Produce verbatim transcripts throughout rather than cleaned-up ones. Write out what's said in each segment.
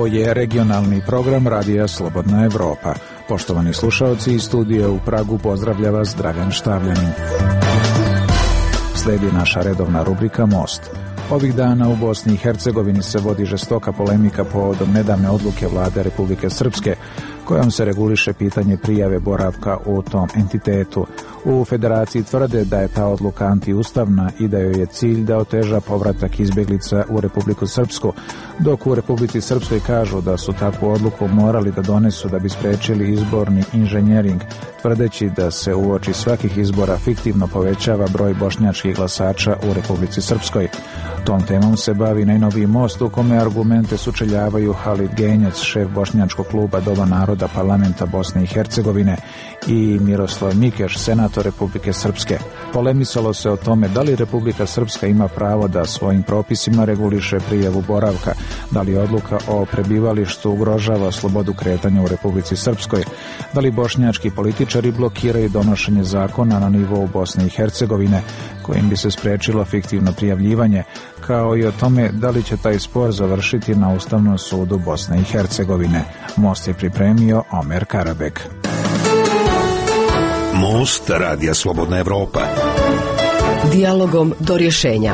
je regionalni program Radija Slobodna Evropa. Poštovani slušaoci, iz studija u Pragu pozdravlja vas Dragan Štavljanin. Slijedi naša redovna rubrika Most. Ovih dana u Bosni i Hercegovini se vodi žestoka polemika povodom nedavne odluke vlade Republike Srpske, kojom se reguliše pitanje prijave boravka u tom entitetu. U federaciji tvrde da je ta odluka antiustavna i da joj je cilj da oteža povratak izbjeglica u Republiku Srpsku, dok u Republici Srpskoj kažu da su takvu odluku morali da donesu da bi sprečili izborni inženjering, tvrdeći da se uoči svakih izbora fiktivno povećava broj bošnjačkih glasača u Republici Srpskoj. Tom temom se bavi najnoviji Most, u kome argumente sučeljavaju Halid Genjac, šef bošnjačkog kluba Doma naroda parlamenta Bosne i Hercegovine, i Miroslav Mikeš, senator Republike Srpske. Polemisalo se o tome da li Republika Srpska ima pravo da svojim propisima reguliše prijavu boravka, da li odluka o prebivalištu ugrožava slobodu kretanja u Republici Srpskoj, da li bošnjački političari blokiraju donošenje zakona na nivou Bosne i Hercegovine, kojim bi se sprečilo fiktivno prijavljivanje, kao i o tome da li će taj spor završiti na Ustavnom sudu Bosne i Hercegovine. Most je pripremio Omer Karabek. Most Radija Slobodna Evropa. Dijalogom do rješenja.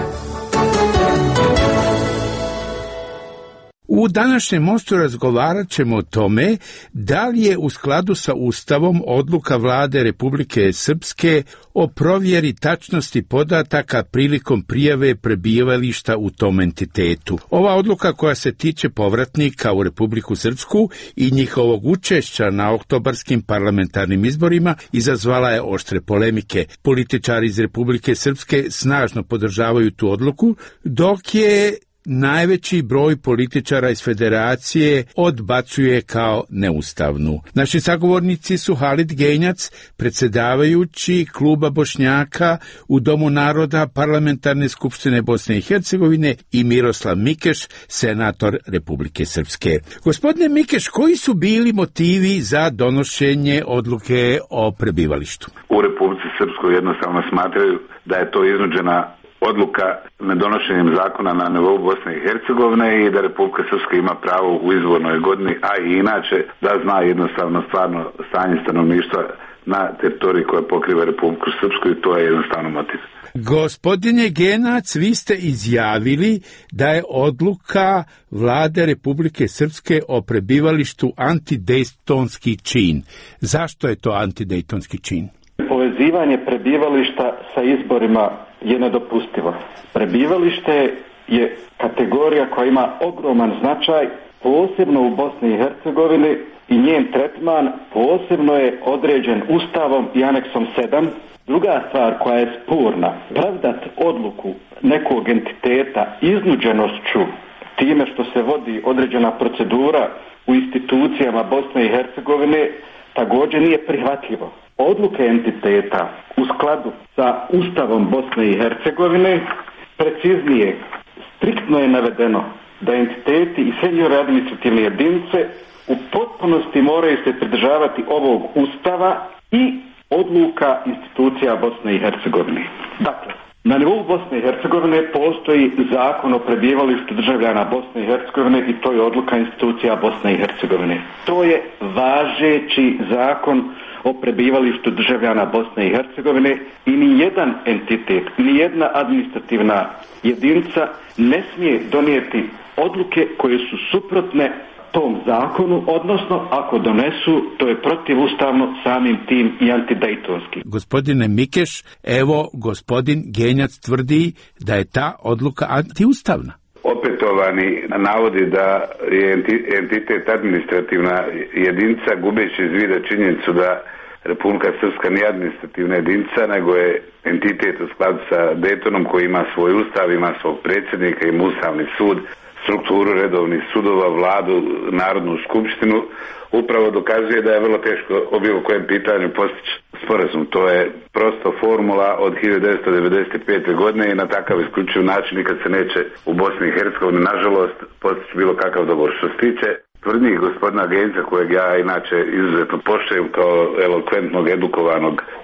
U današnjem Mostu razgovarat ćemo o tome da li je u skladu sa Ustavom odluka vlade Republike Srpske o provjeri tačnosti podataka prilikom prijave prebivališta u tom entitetu. Ova odluka, koja se tiče povratnika u Republiku Srpsku i njihovog učešća na oktobarskim parlamentarnim izborima, izazvala je oštre polemike. Političari iz Republike Srpske snažno podržavaju tu odluku, dok je najveći broj političara iz federacije odbacuje kao neustavnu. Naši sagovornici su Halid Genjac, predsjedavajući kluba Bošnjaka u Domu naroda Parlamentarne skupštine Bosne i Hercegovine, i Miroslav Mikeš, senator Republike Srpske. Gospodine Mikeš, koji su bili motivi za donošenje odluke o prebivalištu? U Republici Srpskoj jednostavno smatraju da je to iznuđena odluka nedonošenjem zakona na nivou Bosne i Hercegovine i da Republika Srpska ima pravo u izbornoj godini, a i inače da zna jednostavno stvarno stanje stanovništva na teritoriji koja pokriva Republiku Srpsku, i to je jednostavno motiv. Gospodine Genac, vi ste izjavili da je odluka vlade Republike Srpske o prebivalištu antidejtonski čin. Zašto je to antidejtonski čin? Povezivanje prebivališta sa izborima je nedopustivo. Prebivalište je kategorija koja ima ogroman značaj, posebno u Bosni i Hercegovini, i njen tretman posebno je određen Ustavom i aneksom sedam. Druga stvar koja je sporna, pravdat odluku nekog entiteta iznuđenošću time što se vodi određena procedura u institucijama Bosne i Hercegovine, također nije prihvatljivo. Odluke entiteta u skladu sa Ustavom Bosne i Hercegovine, preciznije, striktno je navedeno da entiteti i seniore administrativne jedinice u potpunosti moraju se pridržavati ovog Ustava i odluka institucija Bosne i Hercegovine. Dakle, na nivou Bosne i Hercegovine postoji zakon o prebivalištu državljana Bosne i Hercegovine i to je odluka institucija Bosne i Hercegovine. To je važeći zakon o prebivalištu državljana Bosne i Hercegovine i ni jedan entitet, ni jedna administrativna jedinica ne smije donijeti odluke koje su suprotne tom zakonu, odnosno ako donesu, to je protivustavno, samim tim i antidejtonski. Gospodine Mikeš, evo gospodin Genjac tvrdi da je ta odluka antiustavna. Opetovani navodi da je entitet administrativna jedinica, gubeći iz vida činjenicu da Republika Srpska nije administrativna jedinica, nego je entitet u skladu sa Daytonom koji ima svoj ustav, ima svog predsjednika, ima ustavni sud, strukturu redovnih sudova, vladu, Narodnu skupštinu, upravo dokazuje da je vrlo teško o bilo kojem pitanju postići sporazum. To je prosto formula od hiljadu devetsto devedeset pete. godine i na takav isključiv način nikad se neće u Bosni i Hercegovini, nažalost, postići bilo kakav dogovor. Što se tiče tvrdnjih gospodina Genca, kojeg ja inače izuzetno poštujem kao elokventnog, edukovanog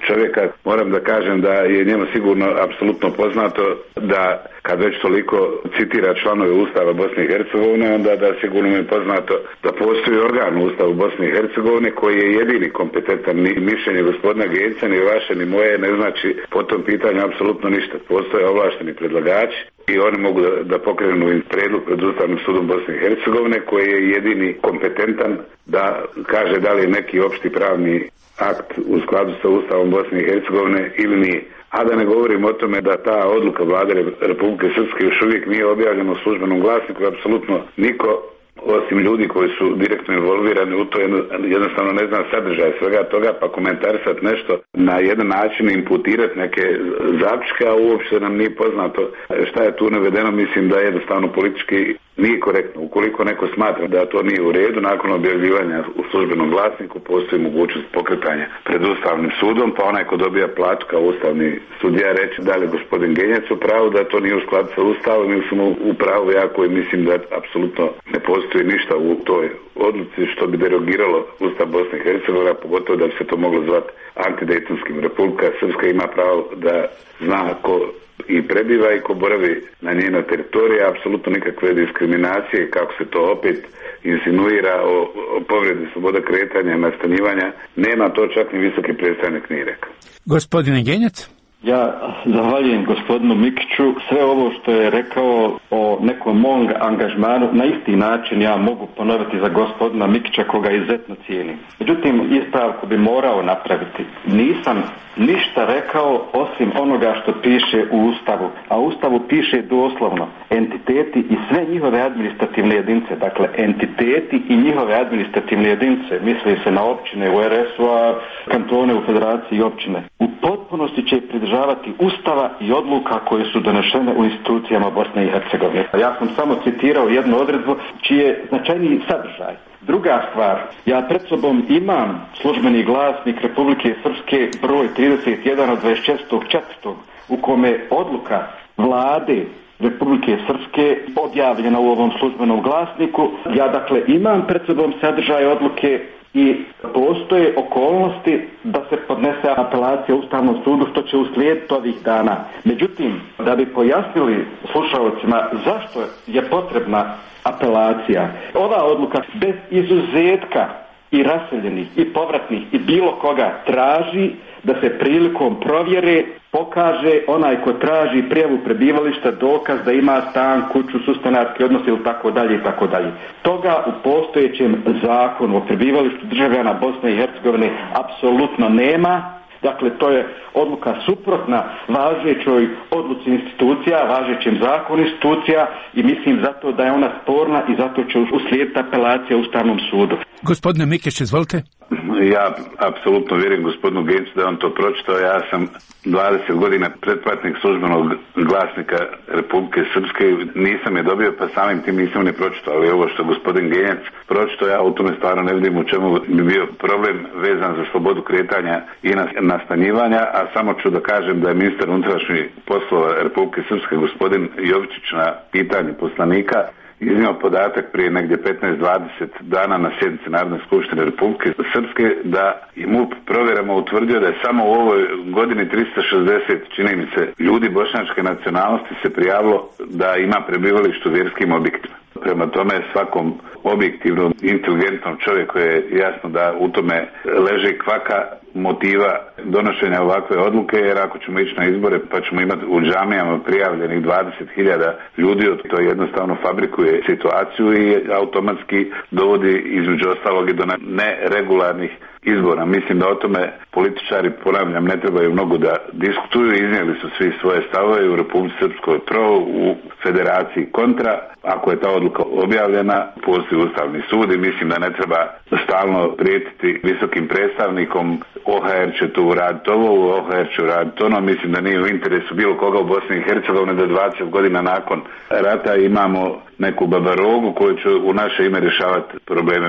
čovjeka. Moram da kažem da je njemu sigurno apsolutno poznato da kad već toliko citira članove Ustava Bosne i Hercegovine, onda da sigurno mu je poznato da postoji organ u Ustavu Bosne i Hercegovine koji je jedini kompetentan. Ni mišljenje gospodina Genjca, ni vaše, ni moje ne znači po tom pitanju apsolutno ništa. Postoje ovlašteni predlagači i oni mogu da, da pokrenu predlog pred Ustavnim sudom Bosne i Hercegovine koji je jedini kompetentan da kaže da li je neki opšti pravni akt u skladu sa Ustavom Bosne i Hercegovine ili nije. A da ne govorim o tome da ta odluka Vlade Republike Srpske još uvijek nije objavljena u službenom glasniku, apsolutno niko osim ljudi koji su direktno involvirani u to jednostavno ne zna sadržaj svega toga, pa komentarisati nešto na jedan način, imputirati neke zaključke, a uopšte nam nije poznato šta je tu navedeno. Mislim da je jednostavno politički nije korektno. Ukoliko neko smatra da to nije u redu, nakon objavljivanja u službenom glasniku postoji mogućnost pokretanja pred Ustavnim sudom, pa onaj ko dobija platu kao ustavni sudija reći da li gospodin Genjac u pravu da to nije u skladu sa Ustavom ili sam u pravu ja koji mislim da apsolutno ne postoji ništa u toj odluci što bi derogiralo Ustav Bosne i Hercegovine, pogotovo da bi se to moglo zvati antidejtonskim. Republika Srpska ima pravo da zna ko i prebiva i ko boravi na njenoj teritoriji, apsolutno nikakve diskriminacije, kako se to opet insinuira o, o povredi sloboda kretanja i nastanjivanja, nema, to čak ni visoki predstavnik nije rekao. Gospodine Genjac? Ja zahvaljujem gospodinu Mikiću. Sve ovo što je rekao o nekom mom angažmanu na isti način ja mogu ponoviti za gospodina Mikića koga izuzetno cijenim. Međutim, ispravku bi morao napraviti. Nisam ništa rekao osim onoga što piše u Ustavu. A u Ustavu piše doslovno entiteti i sve njihove administrativne jedinice. Dakle, entiteti i njihove administrativne jedinice. Misli se na općine u er es u-a, kantone u federaciji i općine. U potpunosti će pridržavati Ustava i odluka koje su donešene u institucijama Bosne i Hercegovine. Ja sam samo citirao jednu odredbu čiji je značajniji sadržaj. Druga stvar, ja pred sobom imam službeni glasnik Republike Srpske broj trideset jedan od dvadeset četvrtog četvrtog u kome odluka Vlade Republike Srpske objavljena u ovom službenom glasniku. Ja dakle imam pred sobom sadržaj odluke i postoje okolnosti da se podnese apelacija Ustavnom sudu što će uslijediti ovih dana. Međutim, da bi pojasnili slušalcima zašto je potrebna apelacija, ova odluka bez izuzetka i raseljenih i povratnih i bilo koga traži da se prilikom provjere pokaže onaj ko traži prijavu prebivališta dokaz da ima stan, kuću, sustanarski odnos ili tako dalje i tako dalje. Toga u postojećem zakonu o prebivalištu državljana Bosne i Hercegovine apsolutno nema. Dakle, to je odluka suprotna važećoj odluci institucija, važećem zakonu institucija i mislim zato da je ona sporna i zato će uslijediti apelacija Ustavnom sudu. Gospodine Mikić, izvolite. Ja apsolutno vjerujem gospodinu Genjcu da on to pročitao. Ja sam dvadeset godina pretplatnik službenog glasnika Republike Srpske, nisam je dobio pa samim tim nisam ne pročitao, ali ovo što gospodin Genjac pročitao, ja u tome stvarno ne vidim u čemu bi bio problem vezan za slobodu kretanja i nastanjivanja, a samo ću da kažem da je ministar unutrašnjih poslova Republike Srpske gospodin Jovičić na pitanje poslanika iznio podatak prije negdje petnaest dvadeset dana na sjednici Narodne skupštine Republike Srpske da je MUP provjerama utvrdio da je samo u ovoj godini tristo šezdeset, čini mi se, ljudi bošnjačke nacionalnosti se prijavilo da ima prebivalište u vjerskim objektima. Prema tome svakom objektivnom, inteligentnom čovjeku je jasno da u tome leži kvaka motiva donošenja ovakve odluke, jer ako ćemo ići na izbore pa ćemo imati u džamijama prijavljenih dvadeset hiljada ljudi, to jednostavno fabrikuje situaciju i automatski dovodi između ostalog i do neregularnih izbora. Mislim da o tome političari, ponavljam, ne trebaju mnogo da diskutuju, iznijeli su svi svoje stavove u Republici Srpskoj pro, u Federaciji kontra. Ako je ta odluka objavljena, postoji Ustavni sud i mislim da ne treba stalno prijetiti visokim predstavnikom O H R će tu uraditi ovo, O H R će uraditi ono. Mislim da nije u interesu bilo koga u Bosni i Hercegovini da dvadeset godina nakon rata imamo neku babarogu koju će u naše ime rješavati probleme.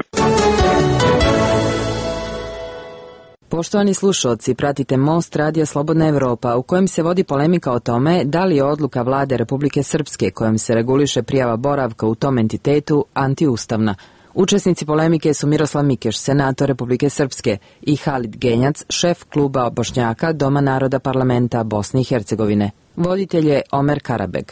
Poštovani slušalci, pratite Most radija Slobodna Evropa u kojem se vodi polemika o tome da li je odluka Vlade Republike Srpske kojom se reguliše prijava boravka u tom entitetu antiustavna. Učesnici polemike su Miroslav Mikeš, senator Republike Srpske, i Halid Genjac, šef kluba Bošnjaka Doma naroda parlamenta Bosne i Hercegovine. Voditelj je Omer Karabeg.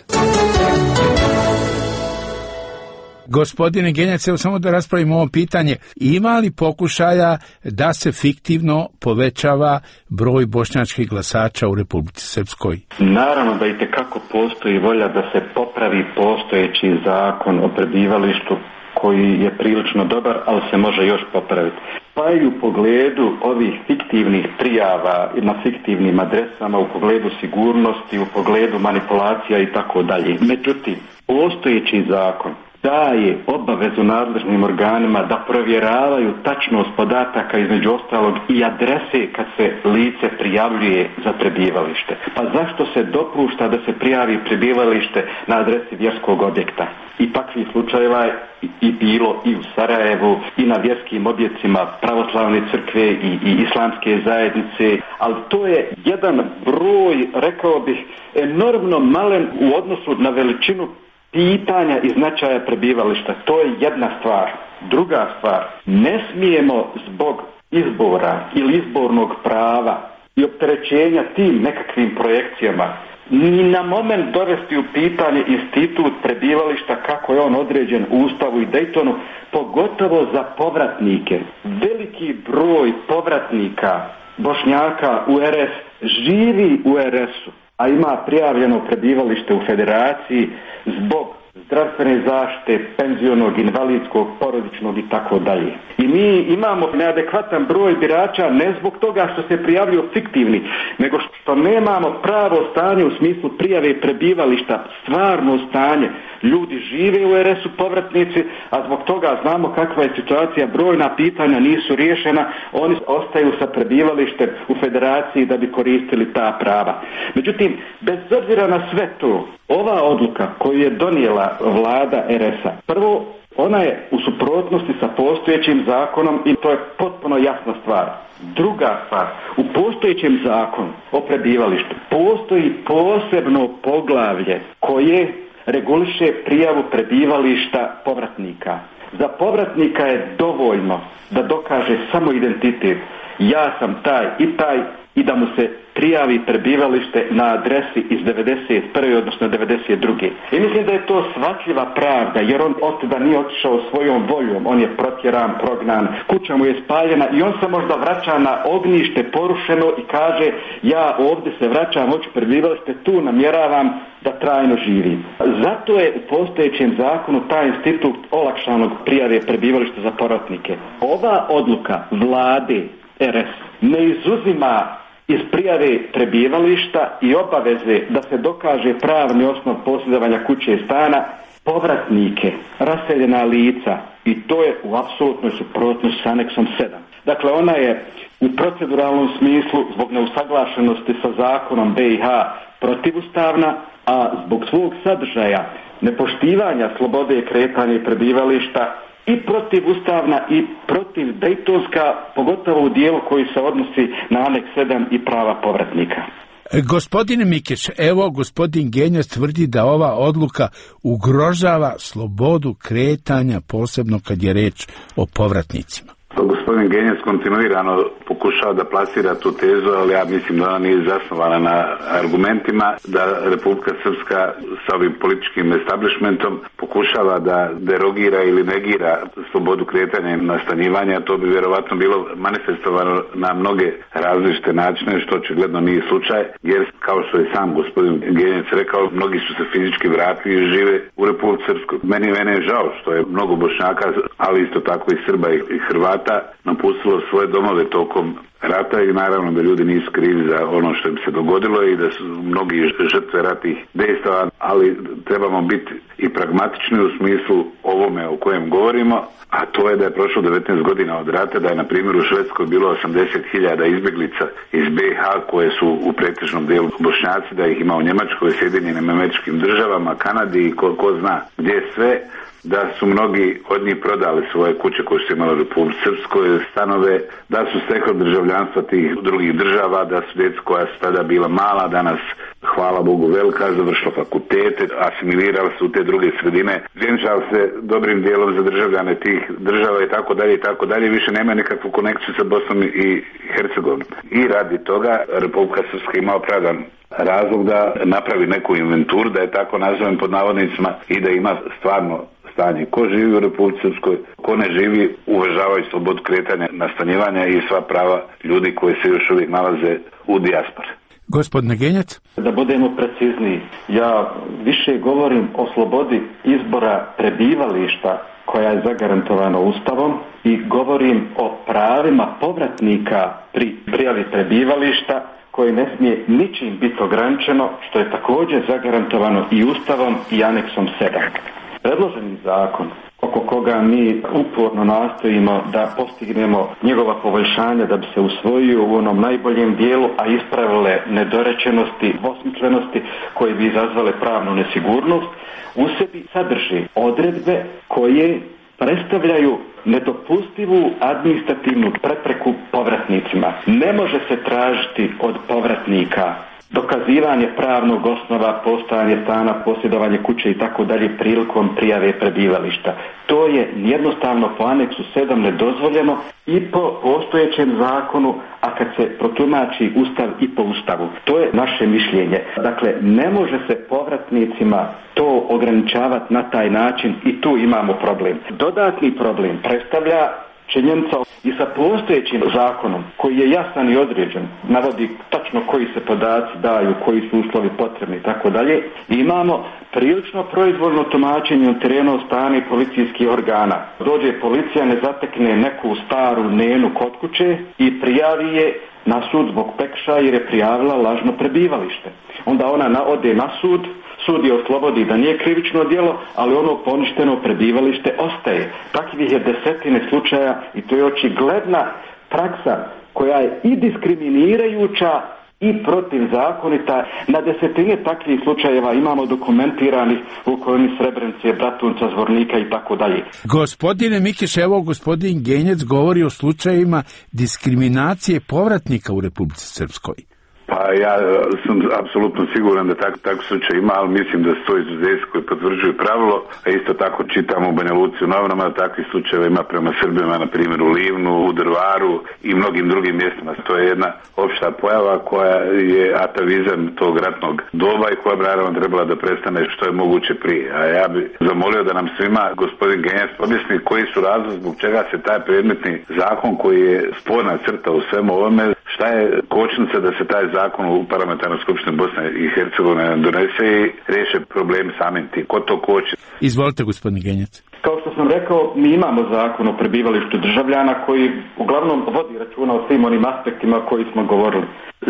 Gospodine Genjac, evo samo da raspravimo ovo pitanje. Ima li pokušaja da se fiktivno povećava broj bošnjačkih glasača u Republici Srpskoj? Naravno da itekako postoji volja da se popravi postojeći zakon o prebivalištu koji je prilično dobar, ali se može još popraviti. Pa i u pogledu ovih fiktivnih prijava na fiktivnim adresama, u pogledu sigurnosti, u pogledu manipulacija i tako dalje. Međutim, postojeći zakon daje obavezu nadležnim organima da provjeravaju tačnost podataka, između ostalog i adrese kad se lice prijavljuje za prebivalište. Pa zašto se dopušta da se prijavi prebivalište na adresi vjerskog objekta? I takvih slučajeva i bilo i u Sarajevu i na vjerskim objecima pravoslavne crkve i, i islamske zajednice, ali to je jedan broj, rekao bih, enormno malen u odnosu na veličinu pitanja i značaja prebivališta. To je jedna stvar. Druga stvar, ne smijemo zbog izbora ili izbornog prava i opterećenja tim nekakvim projekcijama ni na moment dovesti u pitanje institut prebivališta kako je on određen u Ustavu i Daytonu, pogotovo za povratnike. Veliki broj povratnika Bošnjaka u er es živi u er esu, a ima prijavljeno prebivalište u Federaciji zbog zdravstvene zaštite, penzionog, invalidskog, porodičnog i tako dalje. I mi imamo neadekvatan broj birača ne zbog toga što se prijavljuju fiktivni, nego što nemamo pravo stanje u smislu prijave prebivališta, stvarno stanje. Ljudi žive u er esu, povratnici, a zbog toga znamo kakva je situacija, brojna pitanja nisu riješena, oni ostaju sa prebivalištem u Federaciji da bi koristili ta prava. Međutim, bez obzira na sve to, ova odluka koju je donijela vlada er esa, prvo, ona je u suprotnosti sa postojećim zakonom i to je potpuno jasna stvar. Druga stvar, u postojećem zakonu o prebivalištu postoji posebno poglavlje koje reguliše prijavu prebivališta povratnika. Za povratnika je dovoljno da dokaže samo identitet. Ja sam taj i taj i da mu se prijavi prebivalište na adresi iz devedeset prve odnosno devedeset druge I mislim da je to shvatljiva pravda, jer on otuda nije otišao svojom voljom, on je protjeran, prognan, kuća mu je spaljena i on se možda vraća na ognjište porušeno i kaže ja ovdje se vraćam, hoću prebivalište, tu namjeravam da trajno živim. Zato je u postojećem zakonu taj institut olakšanog prijave prebivališta za povratnike. Ova odluka vlade er es ne izuzima iz prijave prebivališta i obaveze da se dokaže pravni osnov posjedovanja kuće i stana povratnike, raseljena lica, i to je u apsolutnoj suprotnosti s aneksom sedam. Dakle, ona je u proceduralnom smislu zbog neusaglašenosti sa zakonom be i ha protivustavna, a zbog svog sadržaja, nepoštivanja slobode kretanja i prebivališta i protivustavna i protiv Daytonska, pogotovo u dijelu koji se odnosi na aneks sedam i prava povratnika. Gospodine Mikeš, evo gospodin Genjac tvrdi da ova odluka ugrožava slobodu kretanja, posebno kad je reč o povratnicima. Gospodin Genjac kontinuirano pokušava da plasira tu tezu, ali ja mislim da ona nije zasnovana na argumentima, da Republika Srpska sa ovim političkim establishmentom pokušava da derogira ili negira slobodu kretanja i nastanjivanja. To bi vjerovatno bilo manifestovano na mnoge različite načine, što očigledno nije slučaj, jer kao što je sam gospodin Genjac rekao, mnogi su se fizički vratili i žive u Republici Srpskoj. Meni, meni je žao što je mnogo Bošnjaka, ali isto tako i Srba i Hrvata napustilo svoje domove tokom rata i naravno da ljudi nisu krivi za ono što im se dogodilo i da su mnogi žrtve ratnih dejstava, ali trebamo biti i pragmatični u smislu ovome o kojem govorimo, a to je da je prošlo devetnaest godina od rata, da je na primjer u Švedskoj bilo osamdeset hiljada izbjeglica iz be i ha koje su u pretežnom dijelu Bošnjaci, da ih ima u Njemačkoj, Sjedinjenim Američkim Državama, Kanadi i ko, ko zna gdje sve, da su mnogi od njih prodali svoje kuće koje su imali u Republici Srpskoj, stanove, da su stekli državljanstva tih drugih država, da su djeca koja su tada bila mala, danas hvala Bogu velika, završila fakultete, asimilirala se u te druge sredine, vjenčala se dobrim dijelom za državljane tih država i tako dalje i tako dalje, više nema nikakvu konekciju sa Bosnom i Hercegovinom. I radi toga Republika Srpska ima opravdan razlog da napravi neku inventuru, da je tako nazovem pod navodnicima, i da ima stvarno stanje. Ko živi u Republici Srpskoj, ko ne živi, uvažavaju slobodu kretanja, nastanjivanja i sva prava ljudi koji se još uvijek nalaze u dijaspori. Gospodine Genjac? Da budemo precizniji, ja više govorim o slobodi izbora prebivališta koja je zagarantovana Ustavom i govorim o pravima povratnika pri prijavi prebivališta koje ne smije ničim biti ograničeno, što je također zagarantovano i Ustavom i aneksom sedam. Predloženi zakon, oko koga mi uporno nastojimo da postignemo njegova poboljšanja da bi se usvojio u onom najboljem dijelu, a ispravile nedorečenosti, dvosmislenosti koje bi izazvale pravnu nesigurnost, u sebi sadrži odredbe koje predstavljaju nedopustivu administrativnu prepreku povratnicima. Ne može se tražiti od povratnika dokazivanje pravnog osnova, postojanje stana, posjedovanje kuće i tako dalje prilikom prijave prebivališta. To je jednostavno po aneksu sedam nedozvoljeno i po postojećem zakonu, a kad se protumači Ustav i po Ustavu. To je naše mišljenje. Dakle, ne može se povratnicima to ograničavati na taj način i tu imamo problem. Dodatni problem predstavlja činjenica i sa postojećim zakonom koji je jasan i određen, navodi tačno koji se podaci daju, koji su uslovi potrebni i tako dalje. Imamo prilično proizvoljno tumačenje na terenu stane policijskih organa. Dođe policija, ne zatekne neku staru nenu kod kuće i prijavi je na sud zbog prekršaja jer je prijavila lažno prebivalište. Onda ona na, ode na sud, sud je oslobodi da nije krivično djelo, ali ono poništeno prebivalište ostaje. Takvih je desetine slučaja i to je očigledna praksa koja je i diskriminirajuća i protivzakonita. Na desetine takvih slučajeva imamo dokumentiranih u kojima Srebrenice, Bratunca, Zvornika i tako dalje. Gospodine Mikić, evo gospodin Genjac govori o slučajevima diskriminacije povratnika u Republici Srpskoj. Pa ja sam apsolutno siguran da tako, tako slučaj ima, ali mislim da su to izuzeci koji potvrđuju pravilo, a isto tako čitamo u Banja Luci u novinama da takvih slučajeva ima prema Srbima, na primjer u Livnu, u Drvaru i mnogim drugim mjestima. To je jedna opšta pojava koja je atavizam tog ratnog doba i koja bi naravno trebala da prestane što je moguće prije. A ja bih zamolio da nam svima gospodin Genjac objasni koji su razlog zbog čega se taj predmetni zakon koji je sporna crta u svemu ovome, šta je kočnica da se taj zakon u parlamentarnoj skupštini Bosne i Hercegovine donese i riješe problemi samim tim. Ko to koči? Izvolite, gospodin Genjac. Kao što sam rekao, mi imamo zakon o prebivalištu državljana koji uglavnom vodi računa o svim onim aspektima o koji smo govorili.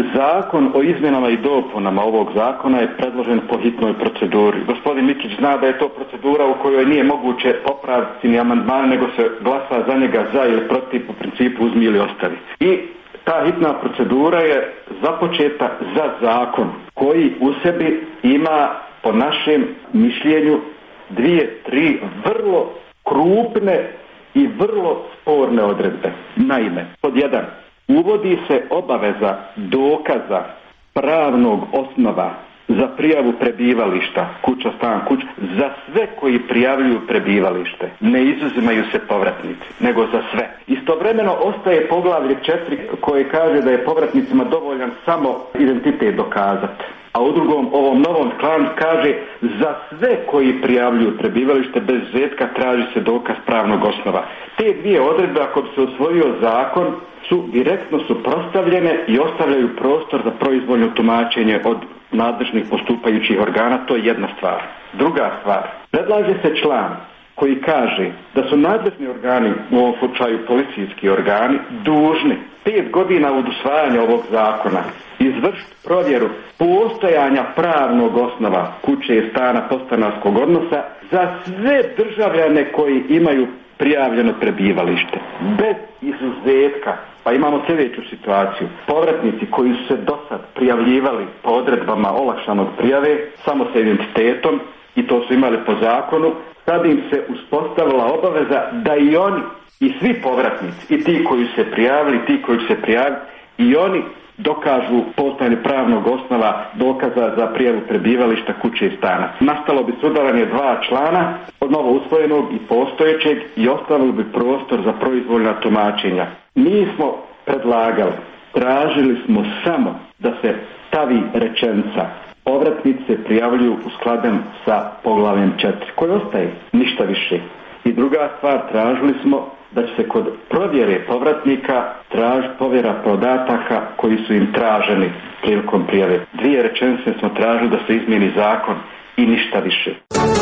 Zakon o izmjenama i dopunama ovog zakona je predložen po hitnoj proceduri. Gospodin Mikić zna da je to procedura u kojoj nije moguće popraviti ni amandman, nego se glasa za njega za ili protiv po principu uzmi ili ostavi. I ta hitna procedura je započeta za zakon koji u sebi ima, po našem mišljenju, dvije, tri vrlo krupne i vrlo sporne odredbe. Naime, pod jedan, uvodi se obaveza dokaza pravnog osnova za prijavu prebivališta, kuća, stan, kuć, za sve koji prijavljuju prebivalište. Ne izuzimaju se povratnici, nego za sve. Istovremeno ostaje poglavlje četiri koje kaže da je povratnicima dovoljan samo identitet dokazati. A u drugom, ovom novom članku kaže za sve koji prijavljuju prebivalište bez izuzetka traži se dokaz pravnog osnova. Te dvije odredbe, ako bi se usvojio zakon, su direktno suprotstavljene i ostavljaju prostor za proizvoljno tumačenje od nadležnih postupajućih organa. To je jedna stvar. Druga stvar, predlaže se član koji kaže da su nadležni organi, u ovom slučaju policijski organi, dužni pet godina od usvajanja ovog zakona izvršiti provjeru postojanja pravnog osnova kuće, stana, podstanarskog odnosa za sve državljane koji imaju prijavljeno prebivalište. Bez izuzetka. Pa imamo sljedeću situaciju. Povratnici koji su se do sad prijavljivali po odredbama olakšanog prijave samo sa identitetom, i to su imali po zakonu, sad im se uspostavila obaveza da i oni, i svi povratnici, i ti koji su se prijavili, i ti koji su se prijavili, i oni dokažu postojanje pravnog osnova dokaza za prijavu prebivališta, kuće i stana. Nastalo bi sudaranje dva člana od novo usvojenog i postojećeg i ostavili bi prostor za proizvoljna tumačenja. Mi smo predlagali, tražili smo samo da se stavi rečenica: povratnici se prijavljuju u skladu sa poglavljem četiri, koji ostaje, ništa više. I druga stvar, tražili smo da će se kod provjere povratnika tražiti povjera podataka koji su im traženi prilikom prijave. Dvije rečenice smo tražili da se izmijeni zakon i ništa više.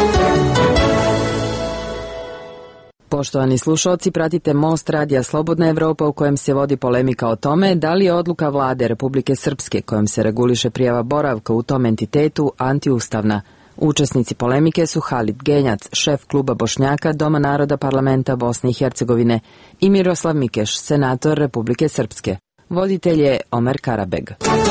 Poštovani slušalci, pratite Most radija Slobodna Evropa u kojem se vodi polemika o tome da li je odluka vlade Republike Srpske kojom se reguliše prijava boravka u tom entitetu antiustavna. Učesnici polemike su Halid Genjac, šef kluba Bošnjaka Doma naroda parlamenta Bosne i Hercegovine, i Miroslav Mikeš, senator Republike Srpske. Voditelj je Omer Karabeg.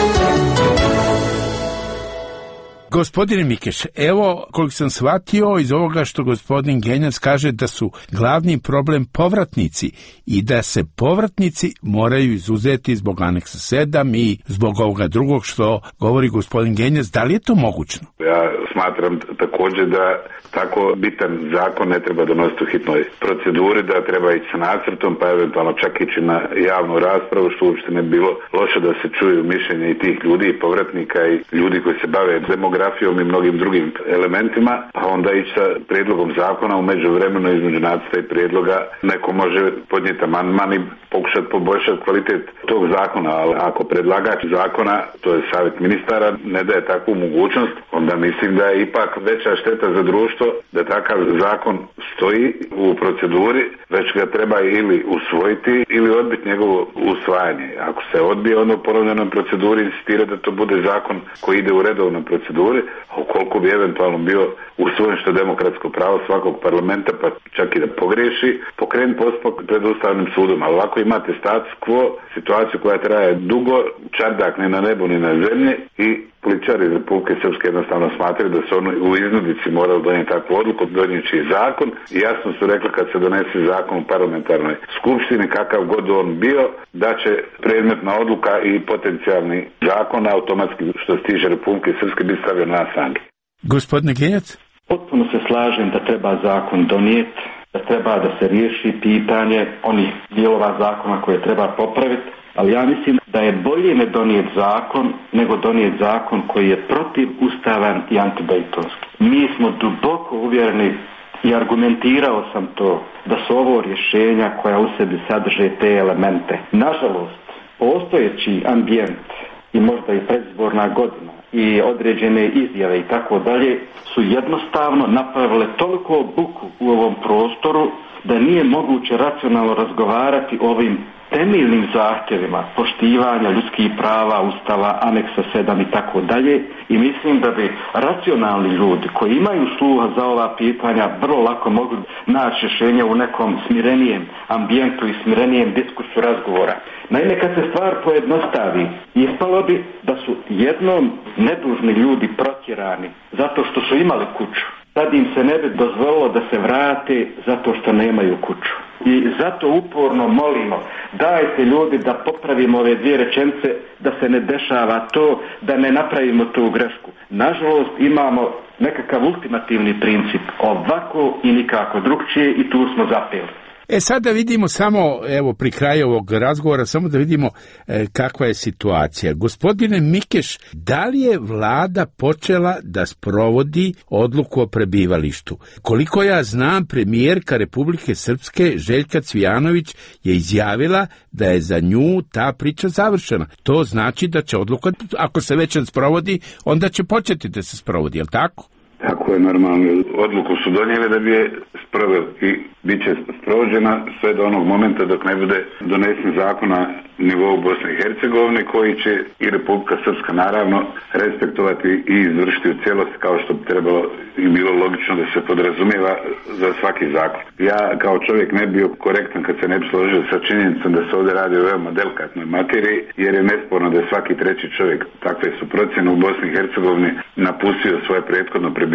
Gospodine Mikeš, evo koliko sam shvatio iz ovoga što gospodin Genjac kaže da su glavni problem povratnici i da se povratnici moraju izuzeti zbog aneksa sedam i zbog ovoga drugog što govori gospodin Genjac. Da li je to mogućno? Ja smatram također da tako bitan zakon ne treba donositi u hitnoj proceduri, da treba ići sa nacrtom, pa eventualno čak ići na javnu raspravu, što uopšte ne bi bilo loše da se čuju mišljenje i tih ljudi, i povratnika, i ljudi koji se bave demografijom i mnogim drugim elementima, a onda ići sa prijedlogom zakona. U međuvremenu između nacrta i prijedloga neko može podnijeti amandman i pokušati poboljšati kvalitet tog zakona, ali ako predlagač zakona, to je savjet ministara, ne daje takvu mogućnost, onda mislim da je ipak veća šteta za društvo da takav zakon stoji u proceduri, već ga treba ili usvojiti ili odbiti njegovo usvajanje. Ako se odbije, onda u ponovljenoj proceduri insistira da to bude zakon koji ide u redovnoj proceduri, a ukoliko bi eventualno bio usvojen, što je demokratsko pravo svakog parlamenta, pa čak i da pogriješi, pokreni postupak pred Ustavnim sudom. Ali ovako imate status quo, situaciju koja traje dugo, čardak ni na nebu ni na zemlji, i političari iz Republike Srpske jednostavno smatraju da su oni u iznudici morali donijeti takvu odluku, donijeti zakon, i jasno su rekli kad se donese zakon u parlamentarnoj skupštini, kakav god on bio, da će predmetna odluka i potencijalni zakon automatski, što se tiče Republike Srpske, biti stavljen na snagu. Gospodine Genjac? Potpuno se slažem da treba zakon donijeti, da treba da se riješi pitanje onih dijelova zakona koje treba popraviti, ali ja mislim da je bolje ne donijeti zakon nego donijeti zakon koji je protiv ustavan i antidejtonski. Mi smo duboko uvjereni i argumentirao sam to da su ovo rješenja koja u sebi sadrže te elemente. Nažalost, postojeći ambijent i možda i predizborna godina i određene izjave i tako dalje su jednostavno napravile toliko buku u ovom prostoru da nije moguće racionalno razgovarati o ovim temeljnim zahtjevima poštivanja ljudskih prava, ustava, aneksa sedam i tako dalje, i mislim da bi racionalni ljudi koji imaju sluha za ova pitanja vrlo lako mogli naći rješenje u nekom smirenijem ambijentu i smirenijem diskursu razgovora. Naime, kad se stvar pojednostavi, ispalo bi da su jednom nedužni ljudi protjerani zato što su imali kuću. Sad im se ne bi dozvolilo da se vrate zato što nemaju kuću. I zato uporno molimo, dajte ljudi da popravimo ove dvije rečenice, da se ne dešava to, da ne napravimo tu grešku. Nažalost, imamo nekakav ultimativni princip, ovako i nikako drugčije, i tu smo zapeli. E sad da vidimo samo, evo pri kraju ovog razgovora, samo da vidimo e, kakva je situacija. Gospodine Mikeš, da li je vlada počela da sprovodi odluku o prebivalištu? Koliko ja znam, premijerka Republike Srpske Željka Cvijanović je izjavila da je za nju ta priča završena. To znači da će odluka, ako se već ne sprovodi, onda će početi da se sprovodi, je li tako? Tako je, normalno. Odluku su donijeli da bi je sproveli i bit će sprovođena sve do onog momenta dok ne bude donesen zakon na nivou Bosne i Hercegovine, koji će i Republika Srpska naravno respektovati i izvršiti u cijelosti, kao što bi trebalo i bilo logično da se podrazumijeva za svaki zakon. Ja kao čovjek ne bio korektan kad se ne bi složio sa činjenicom da se ovdje radi o veoma delikatnoj materiji, jer je nesporno da je svaki treći čovjek, takve su procjene, u Bosni i Hercegovini napustio svoje prethodno prebivalište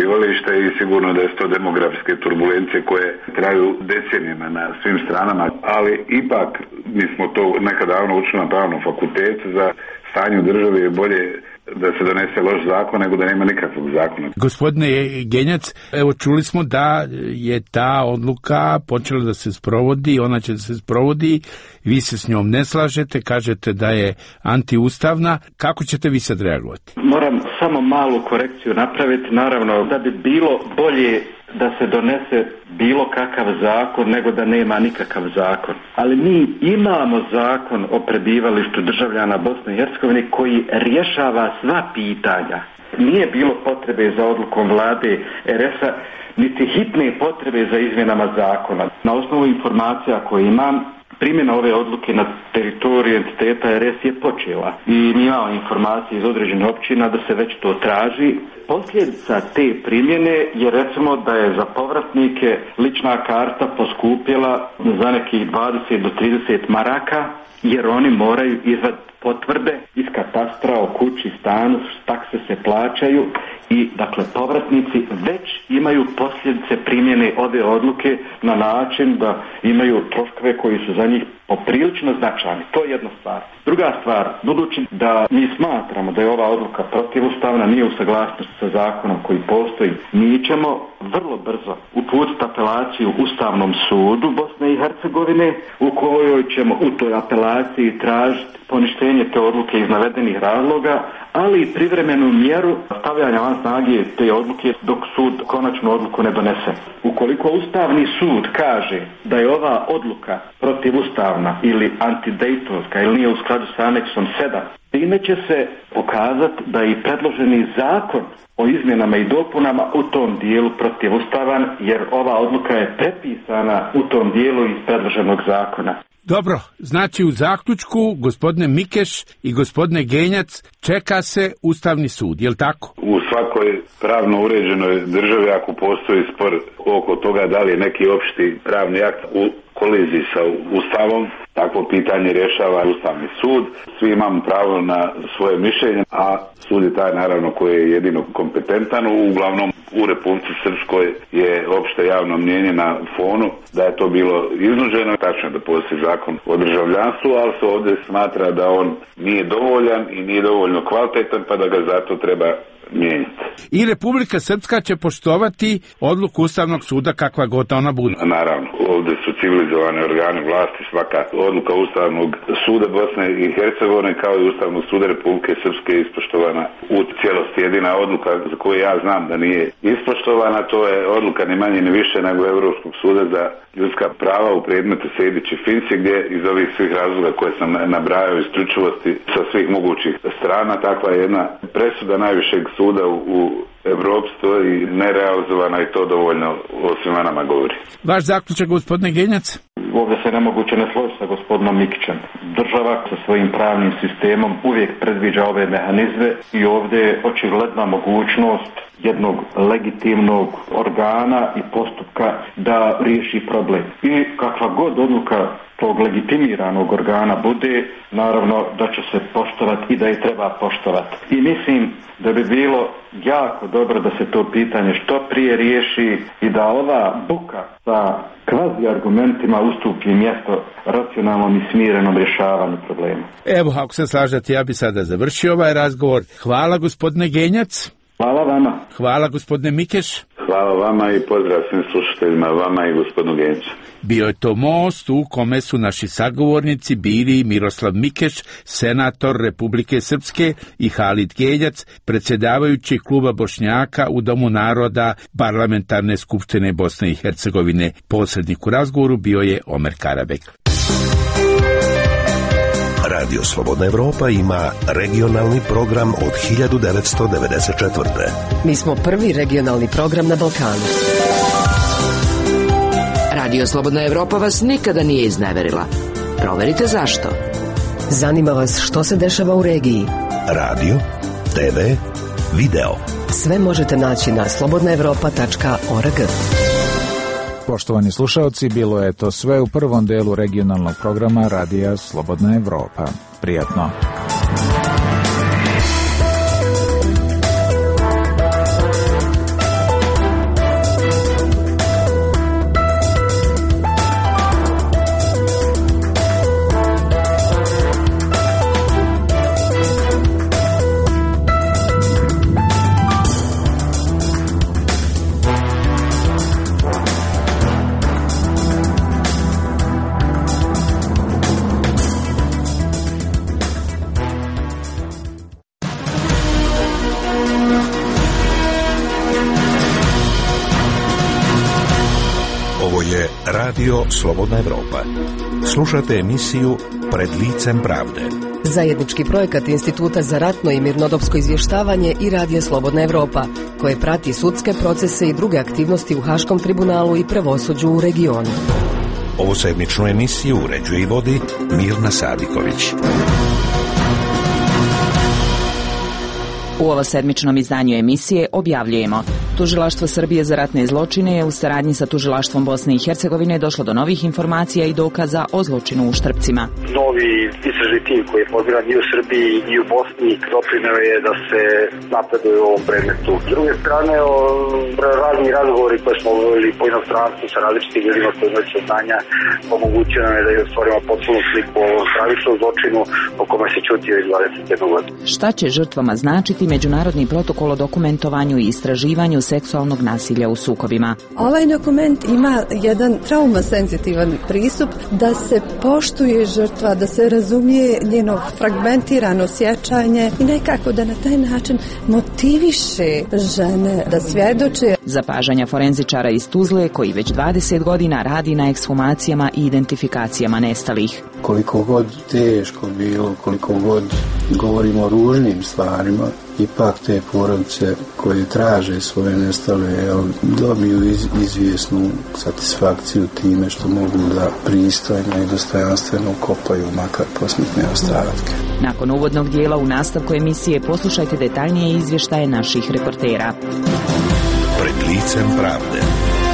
prebivalište i sigurno da je to demografske turbulencije koje traju decenijama na svim stranama, ali ipak mi smo to nekad davno učili na pravnom fakultetu, za stanje u državi je bolje da se donese loš zakon nego da nema nikakvog zakona. Gospodine Genjac, evo čuli smo da je ta odluka počela da se sprovodi, ona će da se sprovodi, vi se s njom ne slažete, kažete da je antiustavna. Kako ćete vi sad reagovati? Moram samo malu korekciju napraviti, naravno da bi bilo bolje da se donese bilo kakav zakon nego da nema nikakav zakon. Ali mi imamo zakon o prebivalištu državljana Bosne i Hercegovine koji rješava sva pitanja. Nije bilo potrebe za odlukom vlade er es a, niti hitne potrebe za izmjenama zakona. Na osnovu informacija koje imam, primjena ove odluke na teritoriju entiteta er es je počela i mi imamo informacije iz određenih općina da se već to traži. Posljedica te primjene je recimo da je za povratnike lična karta poskupjela za nekih dvadeset do trideset maraka jer oni moraju izvaditi potvrde iz katastra o kući, stanu, takse se plaćaju i dakle povratnici već imaju posljedice primjene ove odluke na način da imaju troškove koji su za njih poprilično značajni. To je jedna stvar. Druga stvar, budući da mi smatramo da je ova odluka protivustavna, nije u saglasnosti sa zakonom koji postoji, mi ćemo vrlo brzo uputiti apelaciju Ustavnom sudu Bosne i Hercegovine u kojoj ćemo u toj apelaciji tražiti poništenje te odluke iz navedenih razloga, ali i privremenu mjeru stavljanja van snage te odluke dok sud konačnu odluku ne donese. Ukoliko Ustavni sud kaže da je ova odluka protivustavna ili antidejtonska ili nije u skladu sa aneksom sedam, time će se pokazati da je i predloženi zakon o izmjenama i dopunama u tom dijelu protivustavan, jer ova odluka je prepisana u tom dijelu iz predloženog zakona. Dobro, znači u zaključku, gospodine Mikeš i gospodine Genjac, čeka se Ustavni sud, je li tako? U svakoj pravno uređenoj državi, ako postoji spor oko toga da li je neki opšti pravni akt u koliziji sa Ustavom, takvo pitanje rješava Ustavni sud. Svi imamo pravo na svoje mišljenje, a sud je taj naravno koji je jedino kompetentan. Uglavnom u Republici Srpskoj je opšte javno mnijenje na fonu da je to bilo iznuđeno. Tačno da postoji zakon o državljanstvu, ali se ovdje smatra da on nije dovoljan i nije dovoljno kvalitetan, pa da ga zato treba mijenjati. I Republika Srpska će poštovati odluku Ustavnog suda kakva god ona bude. Naravno, ovdje su civilizovane organe vlasti, svaka odluka Ustavnog suda Bosne i Hercegovine kao i Ustavnog suda Republike Srpske je ispoštovana u cijelosti. Jedina odluka za koju ja znam da nije ispoštovana, to je odluka ni manje ni više nego Europskog suda za ljudska prava u predmetu Sejdić i Finci, gdje iz ovih svih razloga koje sam nabrajao isključivosti sa svih mogućih strana, takva je jedna presuda najvišeg suda u, u Evropi stoji nerealizovana i to dovoljno o svima nama govori. Vaš zaključak, gospodine Genjac? Ovdje se nemoguće ne složiti sa gospodinom Mikićem. Država sa svojim pravnim sistemom uvijek predviđa ove mehanizme i ovdje je očigledna mogućnost jednog legitimnog organa i postupka da riješi problem. I kakva god odluka tog legitimiranog organa bude, naravno da će se poštovati i da ih treba poštovati. I mislim da bi bilo jako dobro da se to pitanje što prije riješi i da ova buka sa kvazi argumentima ustupi mjesto racionalnom i smirenom rješavanju problema. Evo, ako se slažete, ja bi sada završio ovaj razgovor. Hvala, gospodine Genjac. Hvala vama. Hvala, gospodine Mikeš. Hvala vama i pozdrav svim slušateljima, vama i gospodinu Genjacu. Bio je to most u kome su naši sagovornici bili Miroslav Mikeš, senator Republike Srpske, i Halid Genjac, predsjedavajući kluba Bošnjaka u Domu naroda Parlamentarne skupštine Bosne i Hercegovine. Posrednik u razgovoru bio je Omer Karabek. Radio Slobodna Evropa ima regionalni program od hiljadu devetsto devedeset četvrte. Mi smo prvi regionalni program na Balkanu. Radio Slobodna Evropa vas nikada nije izneverila. Proverite zašto. Zanima vas što se dešava u regiji. Radio, te ve, video. Sve možete naći na slobodna evropa tačka org. Poštovani slušalci, bilo je to sve u prvom delu regionalnog programa Radija Slobodna Evropa. Prijatno. je Radio Slobodna Evropa. Slušate emisiju Pred licem pravde. Zajednički projekat Instituta za ratno i mirnodopsko izvještavanje i Radija Slobodna Evropa, koje prati sudske procese i druge aktivnosti u Haškom tribunalu i pravosuđu u regionu. Ovu sedmičnu emisiju uređuje i vodi Mirna Sadiković. U ovosedmičnom izdanju emisije objavljujemo: Tužilaštvo Srbije za ratne zločine je u saradnji sa Tužilaštvom Bosne i Hercegovine došlo do novih informacija i dokaza o zločinu u Štrpcima. Novi istražni tim koji je formiran i u Srbiji i u Bosni doprineo je da se napreduje u ovom predmetu. S druge strane, o razni razgovori koje smo obavili po inostranstvu sa različitim ljudima koji imaju saznanja omogućeno je da je stvorimo potpunu sliku o stravičnom zločinu o kome se ćuti već dvadeset jednu godinu. Šta će žrtvama značiti međunarodni protokol o dokumentovanju i istraživanju seksualnog nasilja u sukobima? Ovaj dokument ima jedan traumasenzitivan pristup da se poštuje žrtva, da se razumije njeno fragmentirano sjećanje i nekako da na taj način motiviše žene da svjedoče. Zapažanja forenzičara iz Tuzle koji već dvadeset godina radi na ekshumacijama i identifikacijama nestalih. Koliko god teško bilo, koliko god govorimo o ružnim stvarima, ipak te porodice koje traže svoje nestale dobiju iz, izvjesnu satisfakciju time što mogu da pristojno i dostojanstveno kopaju makar posmrtne ostatke. Nakon uvodnog dijela u nastavku emisije poslušajte detaljnije izvještaje naših reportera. Pred licem pravde.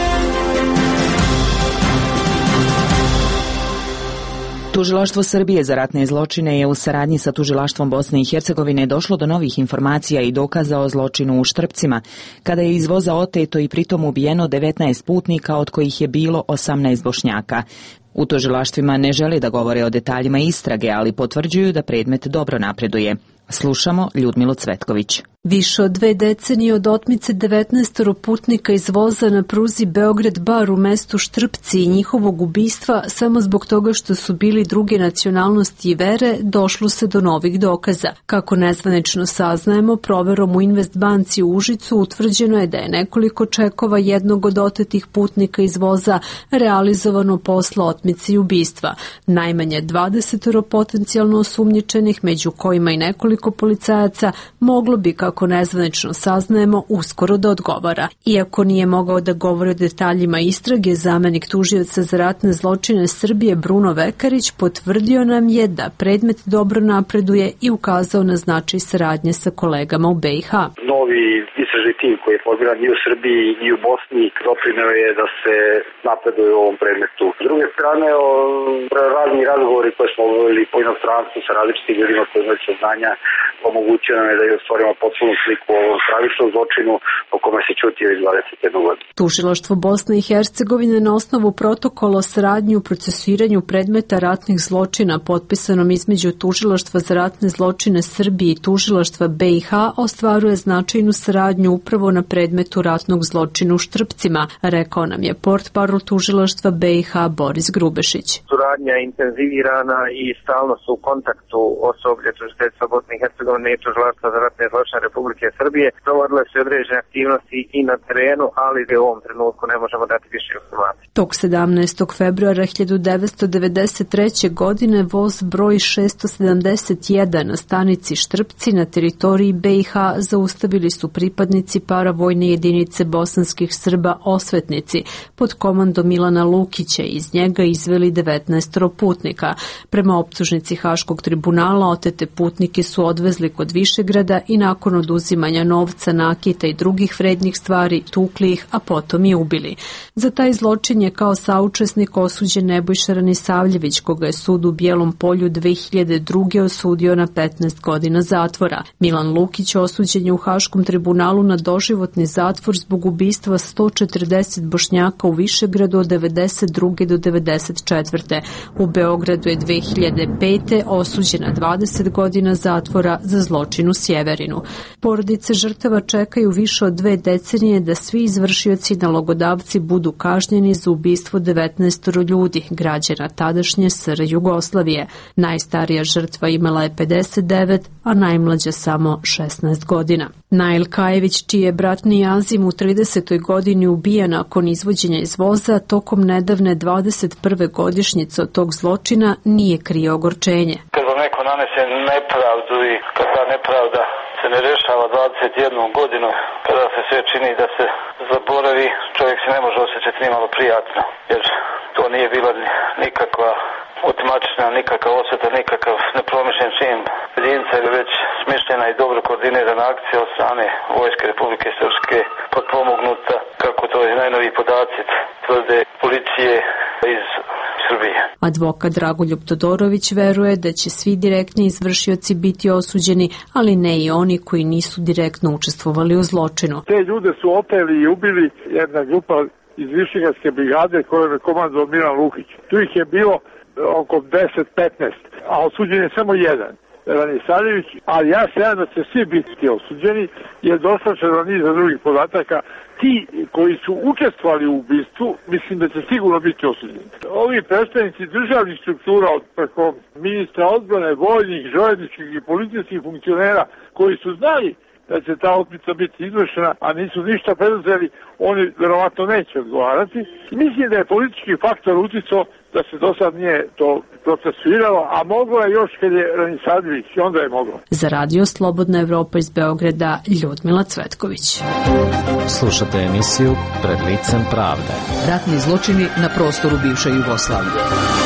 Tužilaštvo Srbije za ratne zločine je u saradnji sa Tužilaštvom Bosne i Hercegovine došlo do novih informacija i dokaza o zločinu u Štrpcima, kada je iz voza oteto i pritom ubijeno devetnaest putnika, od kojih je bilo osamnaest Bošnjaka. U tužilaštvima ne žele da govore o detaljima istrage, ali potvrđuju da predmet dobro napreduje. Slušamo Ljudmilu Cvetković. Više od dve decenije od otmice devetnaestoro putnika iz voza na pruzi Beograd-Bar u mestu Štrpci i njihovog ubistva samo zbog toga što su bili druge nacionalnosti i vere, došlo se do novih dokaza. Kako nezvanično saznajemo, proverom u Investbanci u Užicu utvrđeno je da je nekoliko čekova jednog od otetih putnika iz voza realizovano posle otmice i ubistva. Najmanje dvadesetoro potencijalno osumnjičenih, među kojima i nekoliko policajaca, moglo bi, kako nezvanično saznajemo, uskoro da odgovara. Iako nije mogao da govori o detaljima istrage, zamenik tužioca za ratne zločine Srbije Bruno Vekarić potvrdio nam je da predmet dobro napreduje i ukazao na značaj saradnje sa kolegama u B i H. Novi istražni tim koji je formiran i u Srbiji i u Bosni doprineo je da se napreduje u ovom predmetu. S druge strane, o razni razgovori koje smo obavili po inostranstvu sa različitim ljudima koji imaju saznanja omogućeno je da je stvorimo potpunu sliku o stravičnom zločinu o kome se ćuti već dvadeset jednu godinu. Tužilaštvo Bosne i Hercegovine na osnovu protokola o saradnji u procesuiranju predmeta ratnih zločina potpisanom između Tužilaštva za ratne zločine Srbije i Tužilaštva B i H ostvaruje značajnu saradnju upravo na predmetu ratnog zločina u Štrpcima, rekao nam je portparol Tužilaštva B i H Boris Grubešić. Suradnja je intenzivirana i stalno su u kontaktu osoblje Tužiteljstva Bosne i Hercegovine i Tužilaštva za ratne zločine Republike Srbije. Provodile su određene aktivnosti i na terenu, ali u ovom trenutku ne možemo dati više informacije. Tog sedamnaestog februara hiljadu devetsto devedeset treće. godine voz broj šesto sedamdeset jedan na stanici Štrpci na teritoriji B i H zaustavili su pripadnici paravojne jedinice bosanskih Srba Osvetnici pod komandom Milana Lukića i iz njega izveli devetnaestoro putnika. Prema optužnici Haškog tribunala otete putnike su odvezli kod Višegrada i nakon oduzimanja novca, nakita i drugih vrednih stvari tukli ih, a potom i ubili. Za taj zločin je kao saučesnik osuđen Nebojša Ranisavljević, koga je sud u Bijelom Polju dve hiljade druge. osudio na petnaest godina zatvora. Milan Lukić osuđen je u Haškom tribunalu na doživotni zatvor zbog ubistva sto četrdeset Bošnjaka u Višegradu od devedeset druge. do devedeset četvrte. U Beogradu je dve hiljade pete. osuđen na dvadeset godina zatvora za zločin u Sjeverinu. Porodice žrtava čekaju više od dve decenije da svi izvršioci i nalogodavci budu kažnjeni za ubistvo devetnaestoro ljudi, građana tadašnje S R Jugoslavije. Najstarija žrtva imala je pedeset devet, a najmlađa samo šesnaest godina. Nail Kajević, čiji je brat Nijazim u tridesetoj godini ubijen nakon izvođenja iz voza, tokom nedavne dvadeset prve godišnjice od tog zločina nije krio ogorčenje. Kad vam neko nanese nepravdu i kad ta nepravda se ne rešava dvadeset jednu godinu, kada se sve čini da se zaboravi, čovjek se ne može osjećati nimalo prijatno, jer to nije bila nikakva otimačina, nikakav osveta, nikakav nepromišljen čin jedinca ili već smišljena i dobro koordinirana akcija od strane Vojske Republike Srpske, potpomognuta, kako to i najnoviji podaci tvrde, policije iz Srbije. Advokat Dragoljub Todorović veruje da će svi direktni izvršioci biti osuđeni, ali ne i oni koji nisu direktno učestvovali u zločinu. Te ljude su opeli i ubili jedna grupa iz Višegarske brigade koju je komandovao Milan Lukić. Tu ih je bilo oko deset petnaest, a osuđen je samo jedan, Ranisarević, ali ja se nadam da će svi biti osuđeni, jer dostačeno niza drugih podataka. Ti koji su učestvovali u ubistvu, mislim da će sigurno biti osuđeni. Ovi predstavnici državnih struktura, od preko ministra odbrane, vojnih, železničkih i policijskih funkcionera, koji su znali da će ta otmica biti izvršena, a nisu ništa preduzeli, oni verovatno neće odgovarati. Mislim da je politički faktor uticao da se do sad nije to procesuiralo, a moglo je još kad je Ranisarević, i onda je moglo. Za Radio Slobodna Evropa iz Beograda, Ljudmila Cvetković. Slušate emisiju Pred licem pravde. Ratni zločini na prostoru bivše Jugoslavije.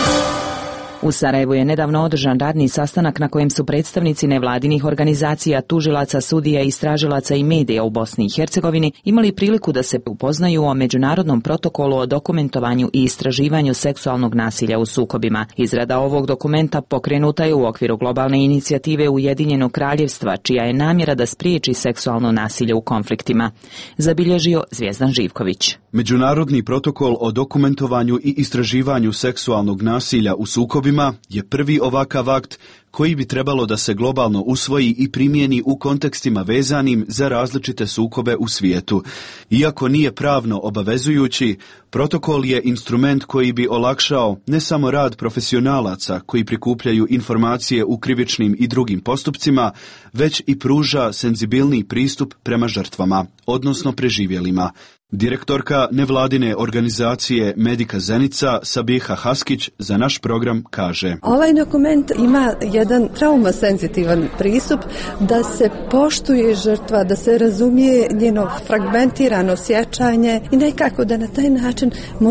U Sarajevu je nedavno održan radni sastanak na kojem su predstavnici nevladinih organizacija, tužilaca, sudija, istražilaca i medija u Bosni i Hercegovini imali priliku da se upoznaju o međunarodnom protokolu o dokumentovanju i istraživanju seksualnog nasilja u sukobima. Izrada ovog dokumenta pokrenuta je u okviru globalne inicijative Ujedinjenog kraljevstva, čija je namjera da spriječi seksualno nasilje u konfliktima, zabilježio Zvijezdan Živković. Međunarodni protokol o dokumentovanju i istraživanju seksualnog nasilja u sukobima je prvi ovakav akt koji bi trebalo da se globalno usvoji i primijeni u kontekstima vezanim za različite sukobe u svijetu. Iako nije pravno obavezujući, protokol je instrument koji bi olakšao ne samo rad profesionalaca koji prikupljaju informacije u krivičnim i drugim postupcima, već i pruža senzibilniji pristup prema žrtvama, odnosno preživjelima. Direktorka nevladine organizacije Medika Zenica Sabiha Haskić za naš program kaže: Ovaj dokument ima jedan traumasenzitivan pristup da se poštuje žrtva, da se razumije njeno fragmentirano sjećanje i nekako da na taj način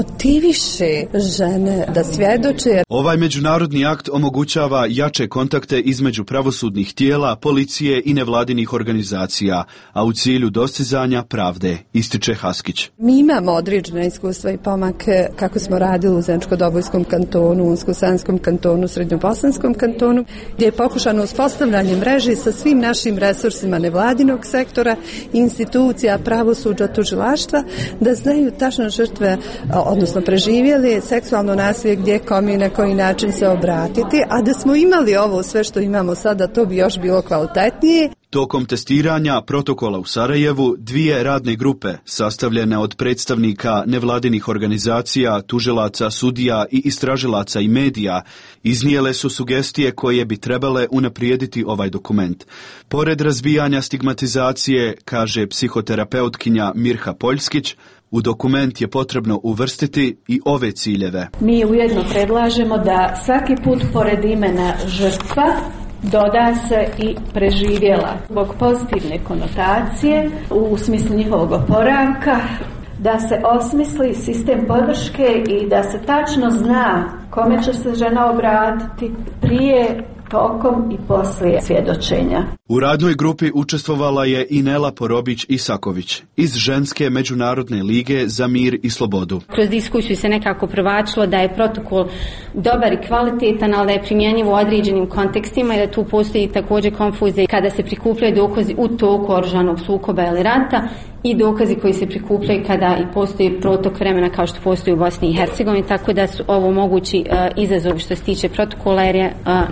motiviše žene da svjedoče. Ovaj međunarodni akt omogućava jače kontakte između pravosudnih tijela, policije i nevladinih organizacija, a u cilju dostizanja pravde, ističe Haskić. Mi imamo određena iskustva i pomake kako smo radili u Zeničko-Dobojskom kantonu, Unsko-Sanskom kantonu, Srednjobosanskom kantonu, gdje je pokušano uspostavljanje mreže sa svim našim resursima nevladinog sektora, institucija, pravosuđa, tužilaštva, da znaju tačno žrtve, odnosno preživjeli seksualno nasilje gdje, kome i na koji način se obratiti, a da smo imali ovo sve što imamo sada, to bi još bilo kvalitetnije. Tokom testiranja protokola u Sarajevu, dvije radne grupe, sastavljene od predstavnika nevladinih organizacija, tužilaca, sudija i istražilaca i medija, iznijele su sugestije koje bi trebale unaprijediti ovaj dokument. Pored razbijanja stigmatizacije, kaže psihoterapeutkinja Mirha Poljskić, u dokument je potrebno uvrstiti i ove ciljeve. Mi ujedno predlažemo da svaki put pored imena žrtva doda se i preživjela zbog pozitivne konotacije u smislu njihovog oporavka, da se osmisli sistem podrške i da se tačno zna kome će se žena obratiti prije, tokom i poslije svjedočenja. U radnoj grupi učestvovala je i Nela Porobić-Isaković iz Ženske međunarodne lige za mir i slobodu. Kroz diskusiju se nekako provačilo da je protokol dobar i kvalitetan, ali da je primjenjiv u određenim kontekstima i da tu postoji također konfuzija kada se prikupljaju dokazi u toku oružanog sukoba ili rata i dokazi koji se prikupljaju kada i postoji protok vremena kao što postoji u Bosni i Hercegovini, tako da su ovo mogući uh, izazovi što se tiče protokola jer je uh, nakon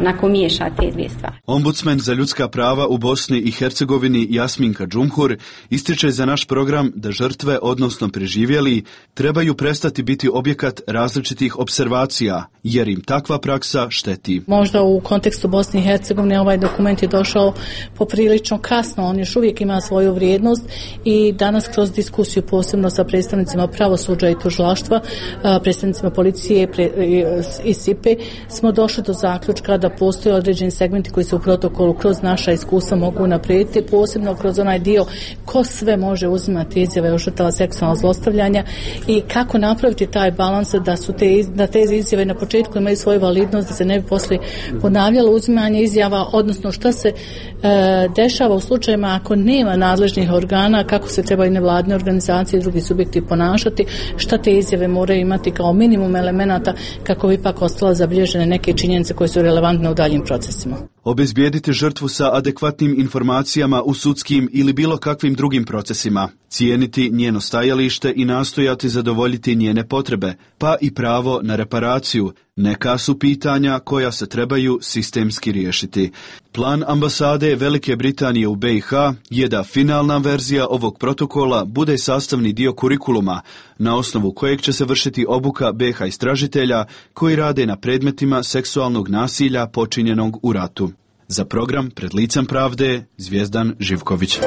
miješa te dvije stvari. Ombudsman za ljudska prava u Bosni i Hercegovini Jasminka Džumhur ističe za naš program da žrtve, odnosno preživjeli, trebaju prestati biti objekat različitih observacija, jer im takva praksa šteti. Možda u kontekstu Bosne i Hercegovine ovaj dokument je došao poprilično kasno, on još uvijek ima svoju vrijednost i danas kroz diskusiju posebno sa predstavnicima pravosuđa i tužilaštva, predstavnicima policije i S I P E smo došli do zaključka da postoje određeni segmenti koji se u protokolu kroz naša iskustva mogu naprijediti, posebno kroz onaj dio ko sve može uzimati izjave o žrtava seksualnog zlostavljanja i kako napraviti taj balans da su te, da te izjave na početku imaju svoju validnost, da se ne bi poslije ponavljalo uzimanje izjava, odnosno šta se e, dešava u slučajima ako nema nadležnih organa, kako se trebaju nevladine organizacije i drugi subjekti ponašati, šta te izjave moraju imati kao minimum elemenata kako bi ipak ostala zabilježene neke činjenice koje su relevantne u daljim procesima. Obezbijediti žrtvu sa adekvatnim informacijama u sudskim ili bilo kakvim drugim procesima, cijeniti njeno stajalište i nastojati zadovoljiti njene potrebe, pa i pravo na reparaciju, neka su pitanja koja se trebaju sistemski riješiti. Plan ambasade Velike Britanije u B i H je da finalna verzija ovog protokola bude sastavni dio kurikuluma, na osnovu kojeg će se vršiti obuka B i H istražitelja koji rade na predmetima seksualnog nasilja počinjenog u ratu. Za program Pred licem pravde, Zvijezdan Živković.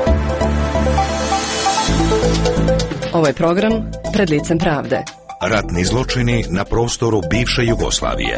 Ovo je program Pred licem pravde. Ratni zločini na prostoru bivše Jugoslavije.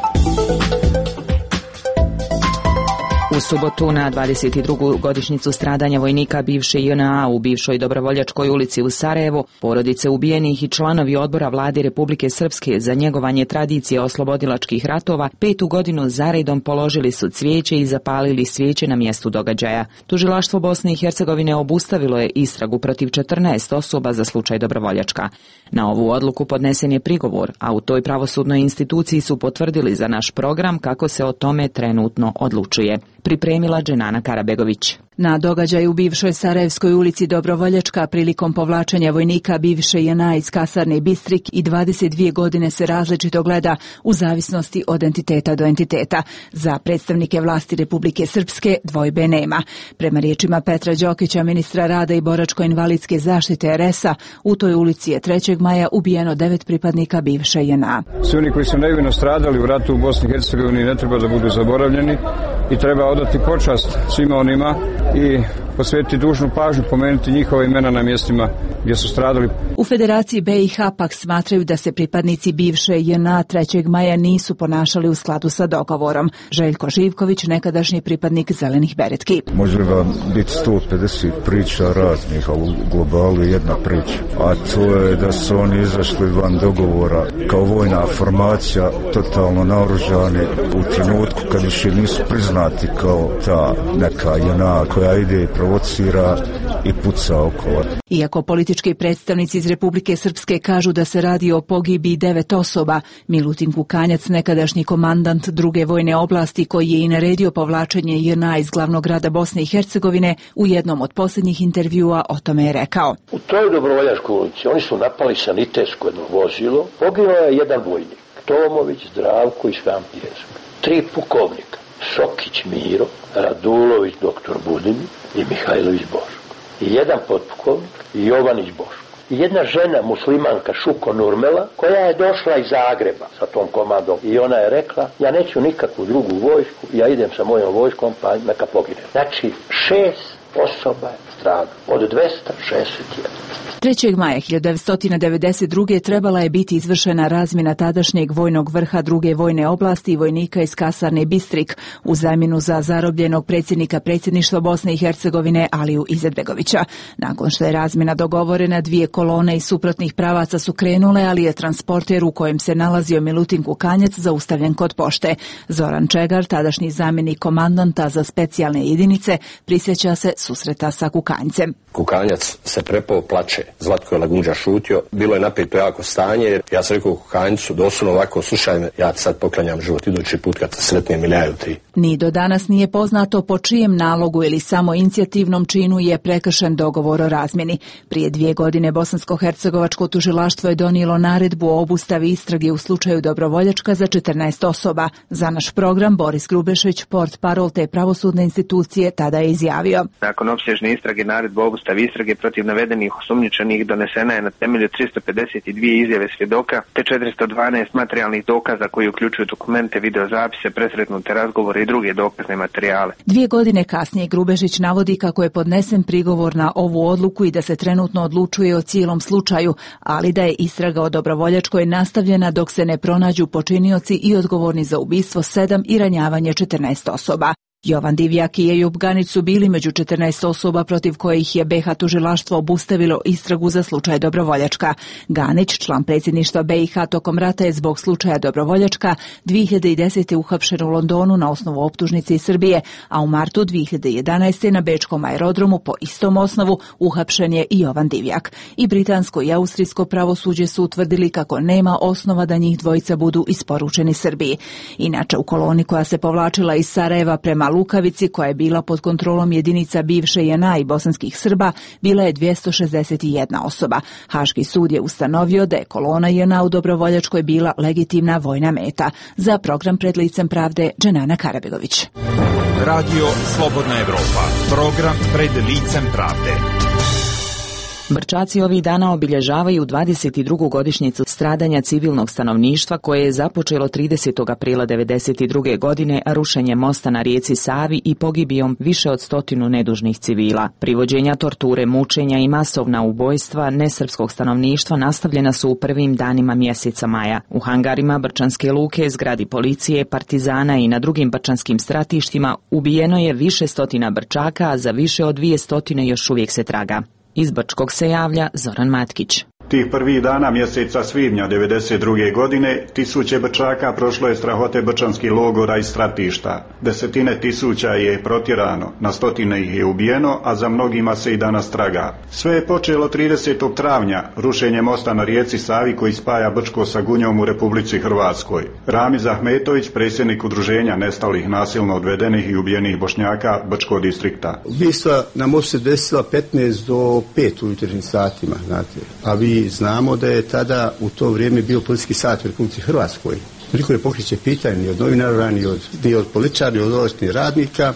U subotu na dvadeset drugu godišnjicu stradanja vojnika bivše J N A u bivšoj Dobrovoljačkoj ulici u Sarajevu, porodice ubijenih i članovi odbora vlade Republike Srpske za njegovanje tradicije oslobodilačkih ratova petu godinu zaredom položili su cvijeće i zapalili svijeće na mjestu događaja. Tužilaštvo Bosne i Hercegovine obustavilo je istragu protiv četrnaest osoba za slučaj Dobrovoljačka. Na ovu odluku podnesen je prigovor, a u toj pravosudnoj instituciji su potvrdili za naš program kako se o tome trenutno odlučuje. Pripremila Dženana Karabegović. Na događaju u bivšoj Sarajevskoj ulici Dobrovoljačka prilikom povlačenja vojnika bivše J N A iz kasarne Bistrik i dvadeset dvije godine se različito gleda u zavisnosti od entiteta do entiteta. Za predstavnike vlasti Republike Srpske dvojbe nema. Prema riječima Petra Đokića, ministra rada i boračko-invalidske zaštite R S A, u toj ulici je trećeg maja ubijeno devet pripadnika bivše J N A. Svi oni koji su nevino stradali u ratu u Bosni i Hercegovini ne treba da budu zaboravljeni i treba odati počast svima onima i posvetiti dužnu pažnju, pomenuti njihova imena na mjestima gdje su stradali. U Federaciji B i H pak smatraju da se pripadnici bivše J N A trećeg maja nisu ponašali u skladu sa dogovorom. Željko Živković, nekadašnji pripadnik Zelenih beretki. Može vam biti sto pedeset priča raznih, a u globalu jedna priča. A to je da su oni izašli van dogovora kao vojna formacija, totalno naoružani u trenutku kad više nisu priznati kao ta neka J N A koja ide i provocira i puca okolo. Iako politički predstavnici iz Republike Srpske kažu da se radi o pogibiji devet osoba, Milutin Kukanjac, nekadašnji komandant druge vojne oblasti koji je i naredio povlačenje J N A iz glavnog grada Bosne i Hercegovine, u jednom od posljednjih intervjua o tome je rekao. U toj Dobrovoljačkoj ulici oni su napali sanitersko jedno vozilo, poginuo je jedan vojnik, Tomović, Zdravko i Švan Pjesak, tri pukovnika, Šokić Miro, Radulović doktor Budin i Mihajlović Boško. I jedan potpukovnik, Jovanić Boško. I jedna žena muslimanka Šuko Nurmela koja je došla iz Zagreba sa tom komandom i ona je rekla: ja neću nikakvu drugu vojsku, ja idem sa mojom vojskom pa neka pogine. Znači šest osoba je stradalo od dvesta šezdeset jedan. trećeg maja hiljadu devetsto devedeset druge trebala je biti izvršena razmjena tadašnjeg vojnog vrha druge vojne oblasti i vojnika iz kasarne Bistrik u zamjenu za zarobljenog predsjednika predsjedništva Bosne i Hercegovine Aliju Izetbegovića. Nakon što je razmjena dogovorena, dvije kolone iz suprotnih pravaca su krenule, ali je transporter u kojem se nalazio Milutin Kukanjac zaustavljen kod pošte. Zoran Čegar, tadašnji zamjenik komandanta za specijalne jedinice, prisjeća se susreta sa Kukanjcem. Kukanjac se prepao, plače. Zlatko je Lagunđa šutio. Bilo je napeto jako stanje. Ja sam rekao Kukanjcu, doslovno ovako, slušaj me, ja ti sad poklanjam život. Idući put kad te sretnem miljaju ti. Ni do danas nije poznato po čijem nalogu ili samo inicijativnom činu je prekršen dogovor o razmjeni. Prije dvije godine Bosansko-hercegovačko tužilaštvo je donijelo naredbu o obustavi istrage u slučaju Dobrovoljačka za četrnaest osoba. Za naš program Boris Grubešić, portparol te pravosudne institucije, tada je izjavio: nakon opsežne istrage naredba o obustavi istrage protiv navedenih osumnjičenih donesena je na temelju tristo pedeset dvije izjave svjedoka te četiristo dvanaest materijalnih dokaza koji uključuju dokumente, videozapise, presretnute razgovore i druge dokazne materijale. Dvije godine kasnije Grubešić navodi kako je podnesen prigovor na ovu odluku i da se trenutno odlučuje o cijelom slučaju, ali da je istraga o Dobrovoljačkoj nastavljena dok se ne pronađu počinioci i odgovorni za ubistvo sedam i ranjavanje četrnaest osoba. Jovan Divjak i Ejub Ganić su bili među četrnaest osoba protiv kojih je B iH tužilaštvo obustavilo istragu za slučaj Dobrovoljačka. Ganić, član predsjedništva B iH tokom rata, je zbog slučaja Dobrovoljačka dvije hiljade desete uhapšen u Londonu na osnovu optužnice iz Srbije, a u martu dvije hiljade jedanaeste na bečkom aerodromu po istom osnovu uhapšen je i Jovan Divjak. I britansko i austrijsko pravosuđe su utvrdili kako nema osnova da njih dvojica budu isporučeni Srbiji. Inače, u koloni koja se povlačila iz Sarajeva prema Lukavici, koja je bila pod kontrolom jedinica bivše J N A i bosanskih Srba, bila je dvjesto šezdeset jedna osoba. Haški sud je ustanovio da je kolona J N A u Dobrovoljačkoj bila legitimna vojna meta. Za program Pred licem pravde, Dženana Karabegović. Radio Slobodna Evropa. Program Pred licem pravde. Brčaci ovih dana obilježavaju dvadeset drugu godišnjicu stradanja civilnog stanovništva koje je započelo tridesetog aprila devedeset druge godine rušenjem mosta na rijeci Savi i pogibijom više od stotinu nedužnih civila. Privođenja, torture, mučenja i masovna ubojstva nesrpskog stanovništva nastavljena su u prvim danima mjeseca maja. U hangarima Brčanske luke, zgradi policije, partizana i na drugim brčanskim stratištima ubijeno je više stotina Brčaka, a za više od dvije stotine još uvijek se traga. Iz Brčkog se javlja Zoran Matkić. Tih prvih dana mjeseca svibnja devedeset druge godine tisuće Brčaka prošlo je strahote brčanskih logora i stratišta. Desetine tisuća je protjerano, na stotine ih je ubijeno, a za mnogima se i danas traga. Sve je počelo tridesetog travnja rušenjem mosta na rijeci Savi koji spaja Brčko sa Gunjom u Republici Hrvatskoj. Ramiz Ahmetović, predsjednik udruženja nestalih nasilno odvedenih i ubijenih Bošnjaka Brčkog distrikta. Ubistva na mostu se desila petnaest do pet u jutarnjim satima, znate, a vi znamo da je tada u to vrijeme bio policijski sat u Republici Hrvatskoj. Niko ne pokreće pitanje ni od novinara, ni od, ni od političara, ni od ovlaštenih radnika.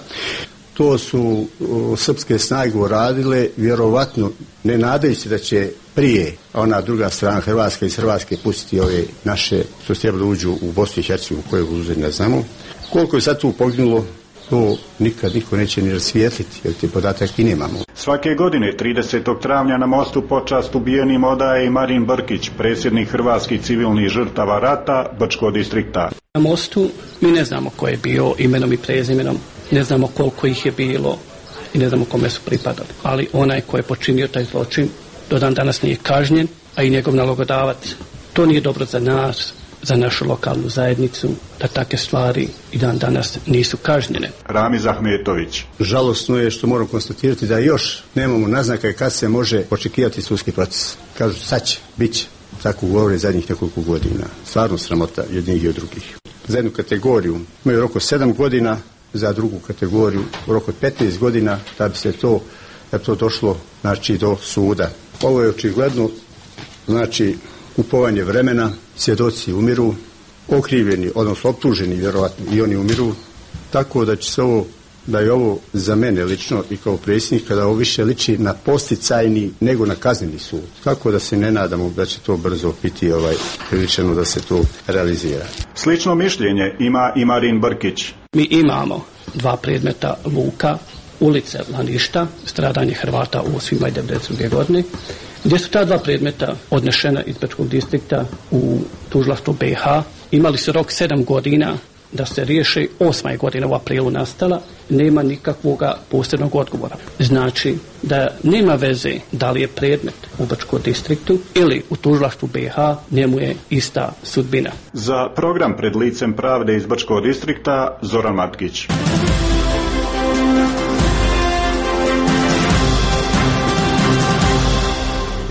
To su o, srpske snage uradile, vjerovatno ne nadajući da će prije ona druga strana Hrvatska iz Hrvatske pustiti ove naše što se trebalo uđu u Bosnu i Hercegovinu, koje uzeti ne znamo. Koliko je sad tu poginulo, to nikad niko neće ni rasvijetliti, jer te podatak i nemamo. Svake godine tridesetog travnja na mostu počast ubijenim odaje i Marin Brkić, predsjednik hrvatskih civilnih žrtava rata Brčkog distrikta. Na mostu mi ne znamo ko je bio imenom i prezimenom, ne znamo koliko ih je bilo i ne znamo kome su pripadali. Ali onaj ko je počinio taj zločin do dan danas nije kažnjen, a i njegov nalogodavac. To nije dobro za nas, za našu lokalnu zajednicu, da takve stvari i dan danas nisu kažnjene. Ramiz Ahmetović. Žalosno je što moram konstatirati da još nemamo naznaka kad se može očekivati sudski proces. Kažu sad će, bit će. Tako govore zadnjih nekoliko godina. Stvarno sramota jednih i od drugih. Za jednu kategoriju imaju rok od sedam godina, za drugu kategoriju rok od petnaest godina, da bi se to, da bi to došlo, znači, do suda. Ovo je očigledno, znači, kupovanje vremena, svjedoci umiru, okrivljeni, odnosno optuženi vjerovatno i oni umiru, tako da će se ovo, da je ovo za mene lično i kao predsjednika, da ovo više liči na posticajni nego na kazneni sud. Tako da se ne nadamo da će to brzo biti ovaj, priličeno da se to realizira. Slično mišljenje ima i Marin Brkić. Mi imamo dva predmeta Luka, ulice Laništa, stradanje Hrvata u svima i devedeset druge godine, gdje su ta dva predmeta odnešena iz Brčkog distrikta u tužilaštvo B iH. Imali su rok sedam godina da se riješe, osma je godina u aprilu nastala, nema nikakvog posebnog odgovora. Znači da nema veze da li je predmet u Brčkom distriktu ili u tužilaštvu B iH, njemu je ista sudbina. Za program Pred licem pravde iz Brčkog distrikta, Zoran Matkić.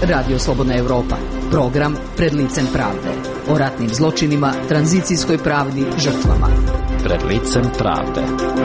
Radio Slobodna Evropa. Program Pred licem pravde. O ratnim zločinima, tranzicijskoj pravdi, žrtvama. Pred licem pravde.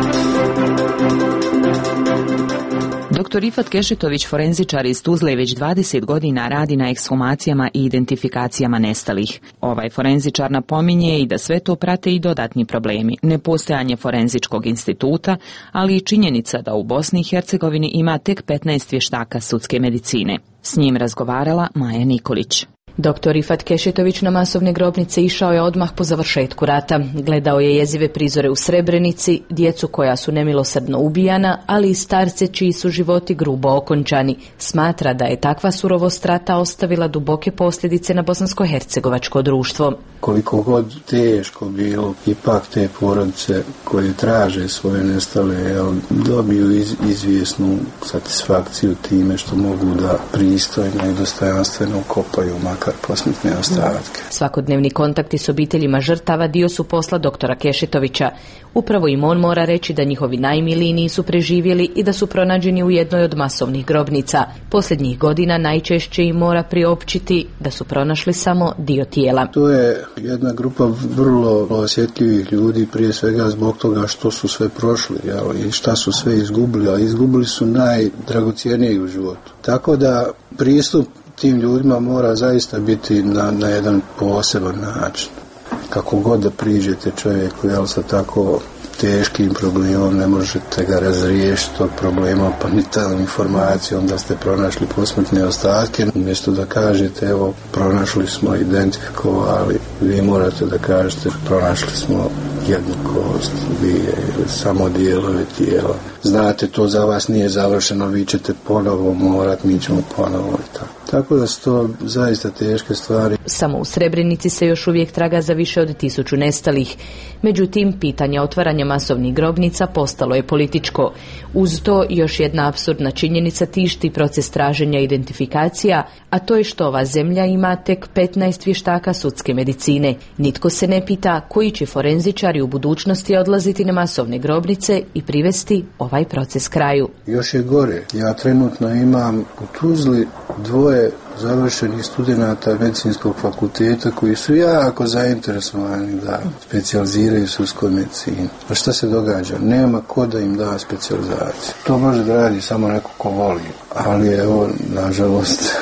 Doktor Rifat Kešetović, forenzičar iz Tuzle, već dvadeset godina radi na ekshumacijama i identifikacijama nestalih. Ovaj forenzičar napominje i da sve to prate i dodatni problemi. Nepostojanje forenzičkog instituta, ali i činjenica da u Bosni i Hercegovini ima tek petnaest vještaka sudske medicine. S njim razgovarala Maja Nikolić. Doktor Rifat Kešetović na masovne grobnice išao je odmah po završetku rata. Gledao je jezive prizore u Srebrenici, djecu koja su nemilosrdno ubijana, ali i starce čiji su životi grubo okončani. Smatra da je takva surovost rata ostavila duboke posljedice na bosansko-hercegovačko društvo. Koliko god teško bilo, ipak te porodice koje traže svoje nestale dobiju iz, izvjesnu satisfakciju time što mogu da pristojno i dostojanstveno kopaju makar posmrtne ostatke. Svakodnevni kontakti s obiteljima žrtava dio su posla doktora Kešetovića. Upravo im on mora reći da njihovi najmiliji nisu preživjeli i da su pronađeni u jednoj od masovnih grobnica. Posljednjih godina najčešće im mora priopćiti da su pronašli samo dio tijela. To je jedna grupa vrlo osjetljivih ljudi, prije svega zbog toga što su sve prošli, jel, i šta su sve izgubili, a izgubili su najdragocjeniji u životu. Tako da pristup tim ljudima mora zaista biti na, na jedan poseban način. Kako god da priđete čovjeku, jel, sa tako teškim problemom, ne možete ga razriješiti tog problema, pa ni tom informacijom da ste pronašli posmrtne ostatke. Umjesto da kažete, evo, pronašli smo, identifikovali, vi morate da kažete, pronašli smo jednu kost, dvije ili samo dijelove tijela. Znate, to za vas nije završeno, vi ćete ponovo morat, mi ćemo ponovo i tako. Tako da su to zaista teške stvari. Samo u Srebrenici se još uvijek traga za više od tisuću nestalih. Međutim, pitanje otvaranja masovnih grobnica postalo je političko. Uz to još jedna apsurdna činjenica tišti proces traženja identifikacija, a to je što ova zemlja ima tek petnaest vještaka sudske medicine. Nitko se ne pita koji će forenzičari u budućnosti odlaziti na masovne grobnice i privesti ovaj proces kraju. Još je gore. Ja trenutno imam u Tuzli dvoje završenih studenata medicinskog fakulteta koji su jako zainteresovani da specijaliziraju sudskoj medicini. A šta se događa? Nema ko da im da specijalizaciju. To može da radi samo neko ko voli. Ali evo, nažalost,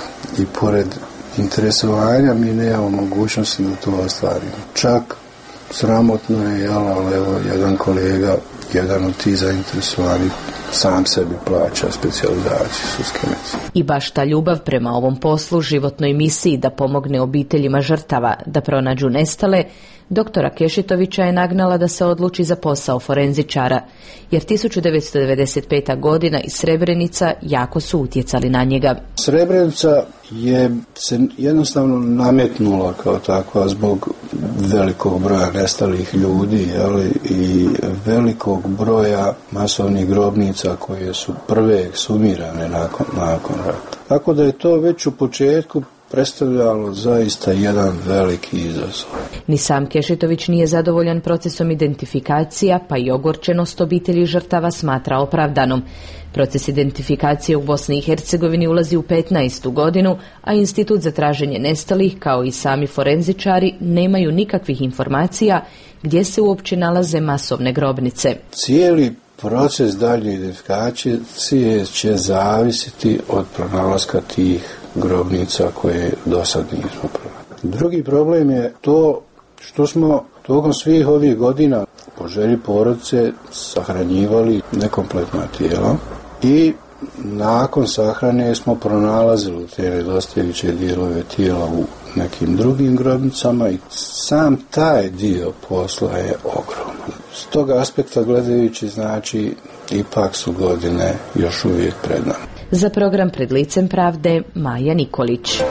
i pored interesovanja mi nemamo mogućnosti da to ostvarimo. Čak sramotno je, jel, ali evo, jedan kolega, jedan od tih zainteresovanih, sam sebi plaća specijalizaciju sudske medicine. I baš ta ljubav prema ovom poslu, životnoj misiji da pomogne obiteljima žrtava da pronađu nestale, doktora Kešetovića je nagnala da se odluči za posao forenzičara, jer tisuću devetsto devedeset peta. godina i Srebrenica jako su utjecali na njega. Srebrenica je se jednostavno nametnula kao takva zbog velikog broja nestalih ljudi, jeli, i velikog broja masovnih grobnica koje su prve eksumirane nakon, nakon rata. Tako da je to već u početku predstavljalo zaista jedan veliki izazov. Ni sam Kešetović nije zadovoljan procesom identifikacija, pa i ogorčenost obitelji žrtava smatra opravdanom. Proces identifikacije u Bosni i Hercegovini ulazi u petnaestu godinu, a Institut za traženje nestalih, kao i sami forenzičari, nemaju nikakvih informacija gdje se uopće nalaze masovne grobnice. Cijeli proces daljnje identifikacije će zavisiti od pronalaska tih grobnica koje do sad nismo pronašli. Drugi problem je to što smo tokom svih ovih godina po želji porodice sahranjivali nekompletna tijela i nakon sahrane smo pronalazili te nedostajuće dijelove tijela u nekim drugim grobnicama i sam taj dio posla je ogroman. S tog aspekta gledajući, znači, ipak su godine još uvijek pred nama. Za program Pred licem pravde, Maja Nikolić.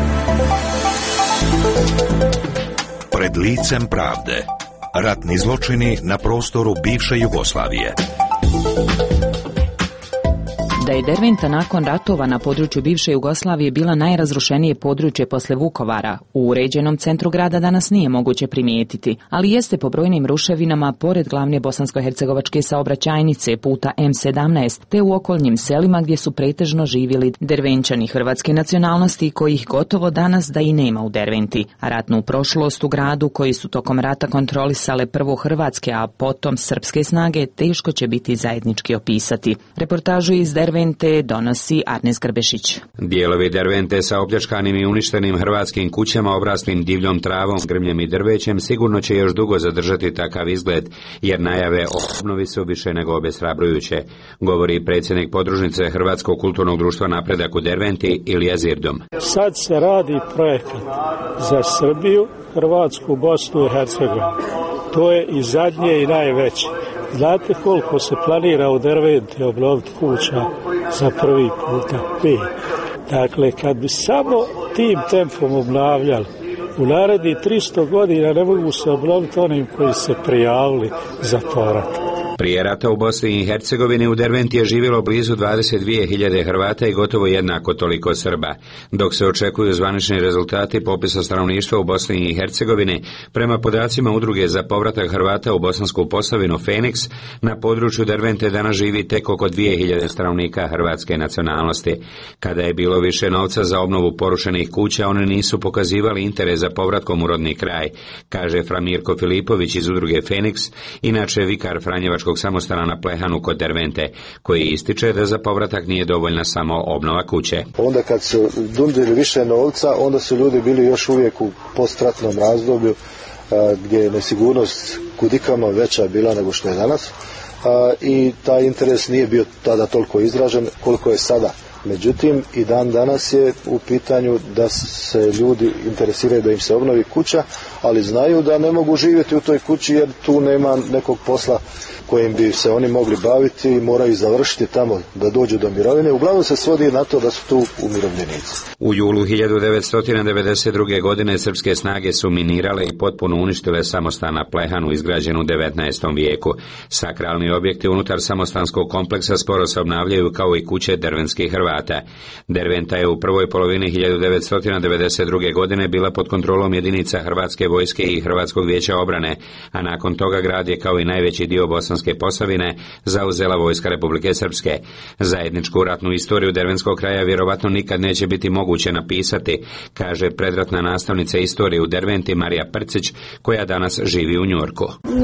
Pred licem pravde. Ratni zločini na prostoru bivše Jugoslavije. Da je Derventa nakon ratova na području bivše Jugoslavije bila najrazrušenije područje posle Vukovara, u uređenom centru grada danas nije moguće primijetiti, ali jeste po brojnim ruševinama pored glavne bosansko-hercegovačke saobraćajnice puta em sedamnaest, te u okolnim selima gdje su pretežno živjeli Dervenčani hrvatske nacionalnosti kojih gotovo danas da i nema u Derventi. A ratnu prošlost u gradu koji su tokom rata kontrolisale prvo hrvatske, a potom srpske snage, teško će biti zajednički opisati. Reportažu iz Dervente donosi Arnes Grbešić. Dijelovi Dervente sa opljačkanim i uništenim hrvatskim kućama obraslim divljom travom, grmljem i drvećem sigurno će još dugo zadržati takav izgled, jer najave o obnovi su više nego obeshrabrujuće, govori predsjednik podružnice Hrvatskog kulturnog društva Napredak u Derventi Ilija Zirdom. Sad se radi projekat za Srbiju, Hrvatsku, Bosnu i Hercegovinu. To je i zadnje i najveće. Znate koliko se planira u Derventi obnoviti kuća za prvi puta? Pet. Dakle, kad bi samo tim tempom obnavljali, u narednih tristo godina ne mogu se obnoviti onim koji se prijavili za povrat. Prije rata u Bosni i Hercegovini u Derventi je živjelo blizu dvadeset dvije hiljade Hrvata i gotovo jednako toliko Srba. Dok se očekuju zvanični rezultati popisa stanovništva u Bosni i Hercegovini, prema podacima Udruge za povratak Hrvata u Bosansku Posavinu Feniks, na području Dervente danas živi tek oko dvije hiljade stanovnika hrvatske nacionalnosti. Kada je bilo više novca za obnovu porušenih kuća, oni nisu pokazivali interes za povratkom u rodni kraj, kaže Fra Mirko Filipović iz Udruge Feniks, inače vikar Franjevačkog samostana na Plehanu kod Dervente, koji ističe da za povratak nije dovoljna samo obnova kuće. Onda kad su dundili više novca, onda su ljudi bili još uvijek u postratnom razdoblju a, gdje je nesigurnost kudikama veća bila nego što je danas a, i taj interes nije bio tada toliko izražen koliko je sada. Međutim, i dan danas je u pitanju da se ljudi interesiraju da im se obnovi kuća, ali znaju da ne mogu živjeti u toj kući jer tu nema nekog posla kojim bi se oni mogli baviti i moraju završiti tamo da dođu do mirovine. Uglavnom se svodi na to da su tu umirovljenici. U julu hiljadu devetsto devedeset druge. godine srpske snage su minirale i potpuno uništile samostan na Plehanu izgrađen u devetnaestom vijeku. Sakralni objekti unutar samostanskog kompleksa sporo se obnavljaju kao i kuće dervenskih Hrvata. Derventa je u prvoj polovini hiljadu devetsto devedeset druge. godine bila pod kontrolom jedinica Hrvatske vojske i Hrvatskog vijeća obrane, a nakon toga grad je kao i najveći dio Bosanske Posavine zauzela vojska Republike Srpske. Zajedničku ratnu istoriju dervenskog kraja vjerovatno nikad neće biti moguće napisati, kaže predratna nastavnica istorije u Derventi Marija Prcić, koja danas živi u Njujorku.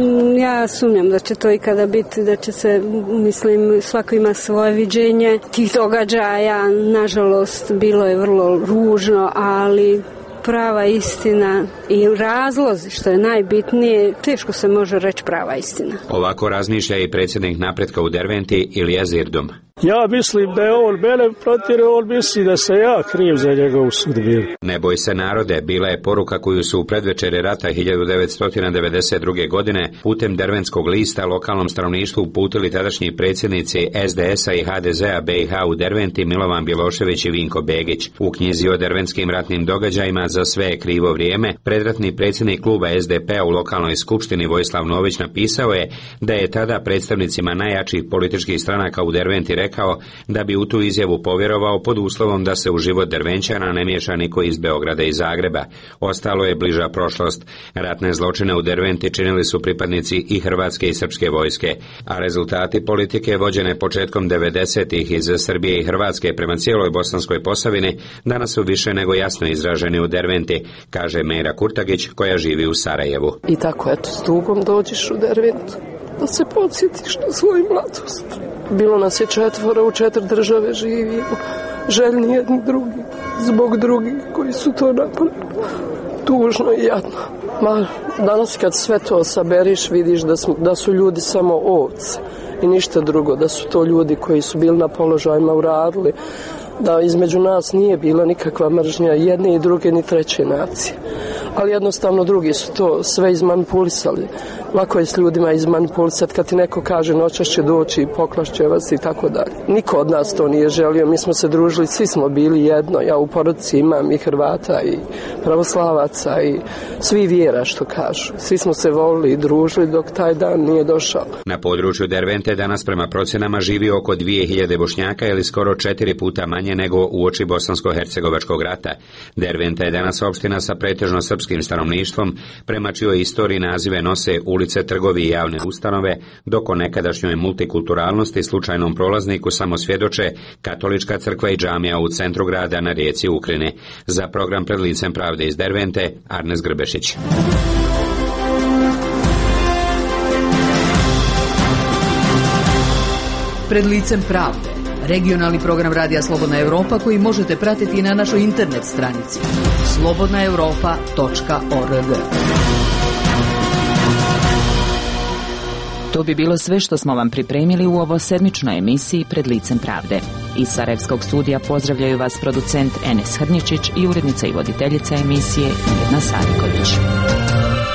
Ja sumnjam da će to ikada biti, da će se, mislim, svako ima svoje viđenje tih događaja. Nažalost, bilo je vrlo ružno, ali prava istina i razlozi, što je najbitnije, teško se može reći prava istina. Ovako razmišlja i predsjednik Napretka u Derventi Ilija Zirdom. Ja mislim da je on mene protjerao, on misli da se ja kriv za njegovu sudbinu. Ne boj se narode, bila je poruka koju su u predvečeri rata hiljadu devetsto devedeset druge. godine putem Derventskog lista lokalnom stanovništvu uputili tadašnji predsjednici es de es a i ha de ze a be i ha u Derventi Milovan Bjelošević i Vinko Begić. U knjizi o derventskim ratnim događajima Za sve je krivo vrijeme, predratni predsjednik kluba es de pe a u lokalnoj skupštini Vojislav Nović napisao je da je tada predstavnicima najjačih političkih stranaka u Derventi rekao da bi u tu izjavu povjerovao pod uslovom da se u život Dervenčana ne miješa niko iz Beograda i Zagreba. Ostalo je bliža prošlost. Ratne zločine u Derventi činili su pripadnici i hrvatske i srpske vojske, a rezultati politike vođene početkom devedesetih iz Srbije i Hrvatske prema cijeloj Bosanskoj Posavini danas su više nego jasno izraženi u Derventi, kaže Mejra Kurtagić koja živi u Sarajevu. I tako eto s tugom dođeš u Derventu da se podsjetiš na svoju mladost. Bilo nas je četvora, u četiri države živimo, željni jedni drugi, zbog drugih koji su to napali. Tužno i jadno. Ma, danas kad sve to saberiš vidiš da su, da su ljudi samo ovce i ništa drugo, da su to ljudi koji su bili na položajima uradili da između nas nije bila nikakva mržnja jedne i druge ni treće nacije. Ali jednostavno drugi su to sve izmanipulisali. Lako je s ljudima izmanipulisati kad ti neko kaže noćas će doći i poklašće vas i tako dalje. Niko od nas to nije želio, mi smo se družili, svi smo bili jedno. Ja u porodici imam i Hrvata i pravoslavaca i svi vjera što kažu. Svi smo se volili i družili dok taj dan nije došao. Na području Dervente danas prema procenama živi oko dvije hiljade Bošnjaka ili skoro četiri puta manje nego uoči Bosansko-hercegovačkog rata. Derventa je danas opština sa pretežno srpskim stanovništvom, prema čijoj istoriji nazive nose ulice, trgovi i javne ustanove, dok o nekadašnjoj multikulturalnosti slučajnom prolazniku samo svjedoče katolička crkva i džamija u centru grada na rijeci Ukrine. Za program Pred licem pravde iz Dervente, Arnes Grbešić. Pred licem pravde, regionalni program Radija Slobodna Evropa koji možete pratiti na našoj internet stranici slobodna europa tačka org. To bi bilo sve što smo vam pripremili u ovo sedmičnoj emisiji Pred licem pravde. Iz Sarajevskog studija pozdravljaju vas producent Enes Hrničić i urednica i voditeljica emisije Mirna Saviković.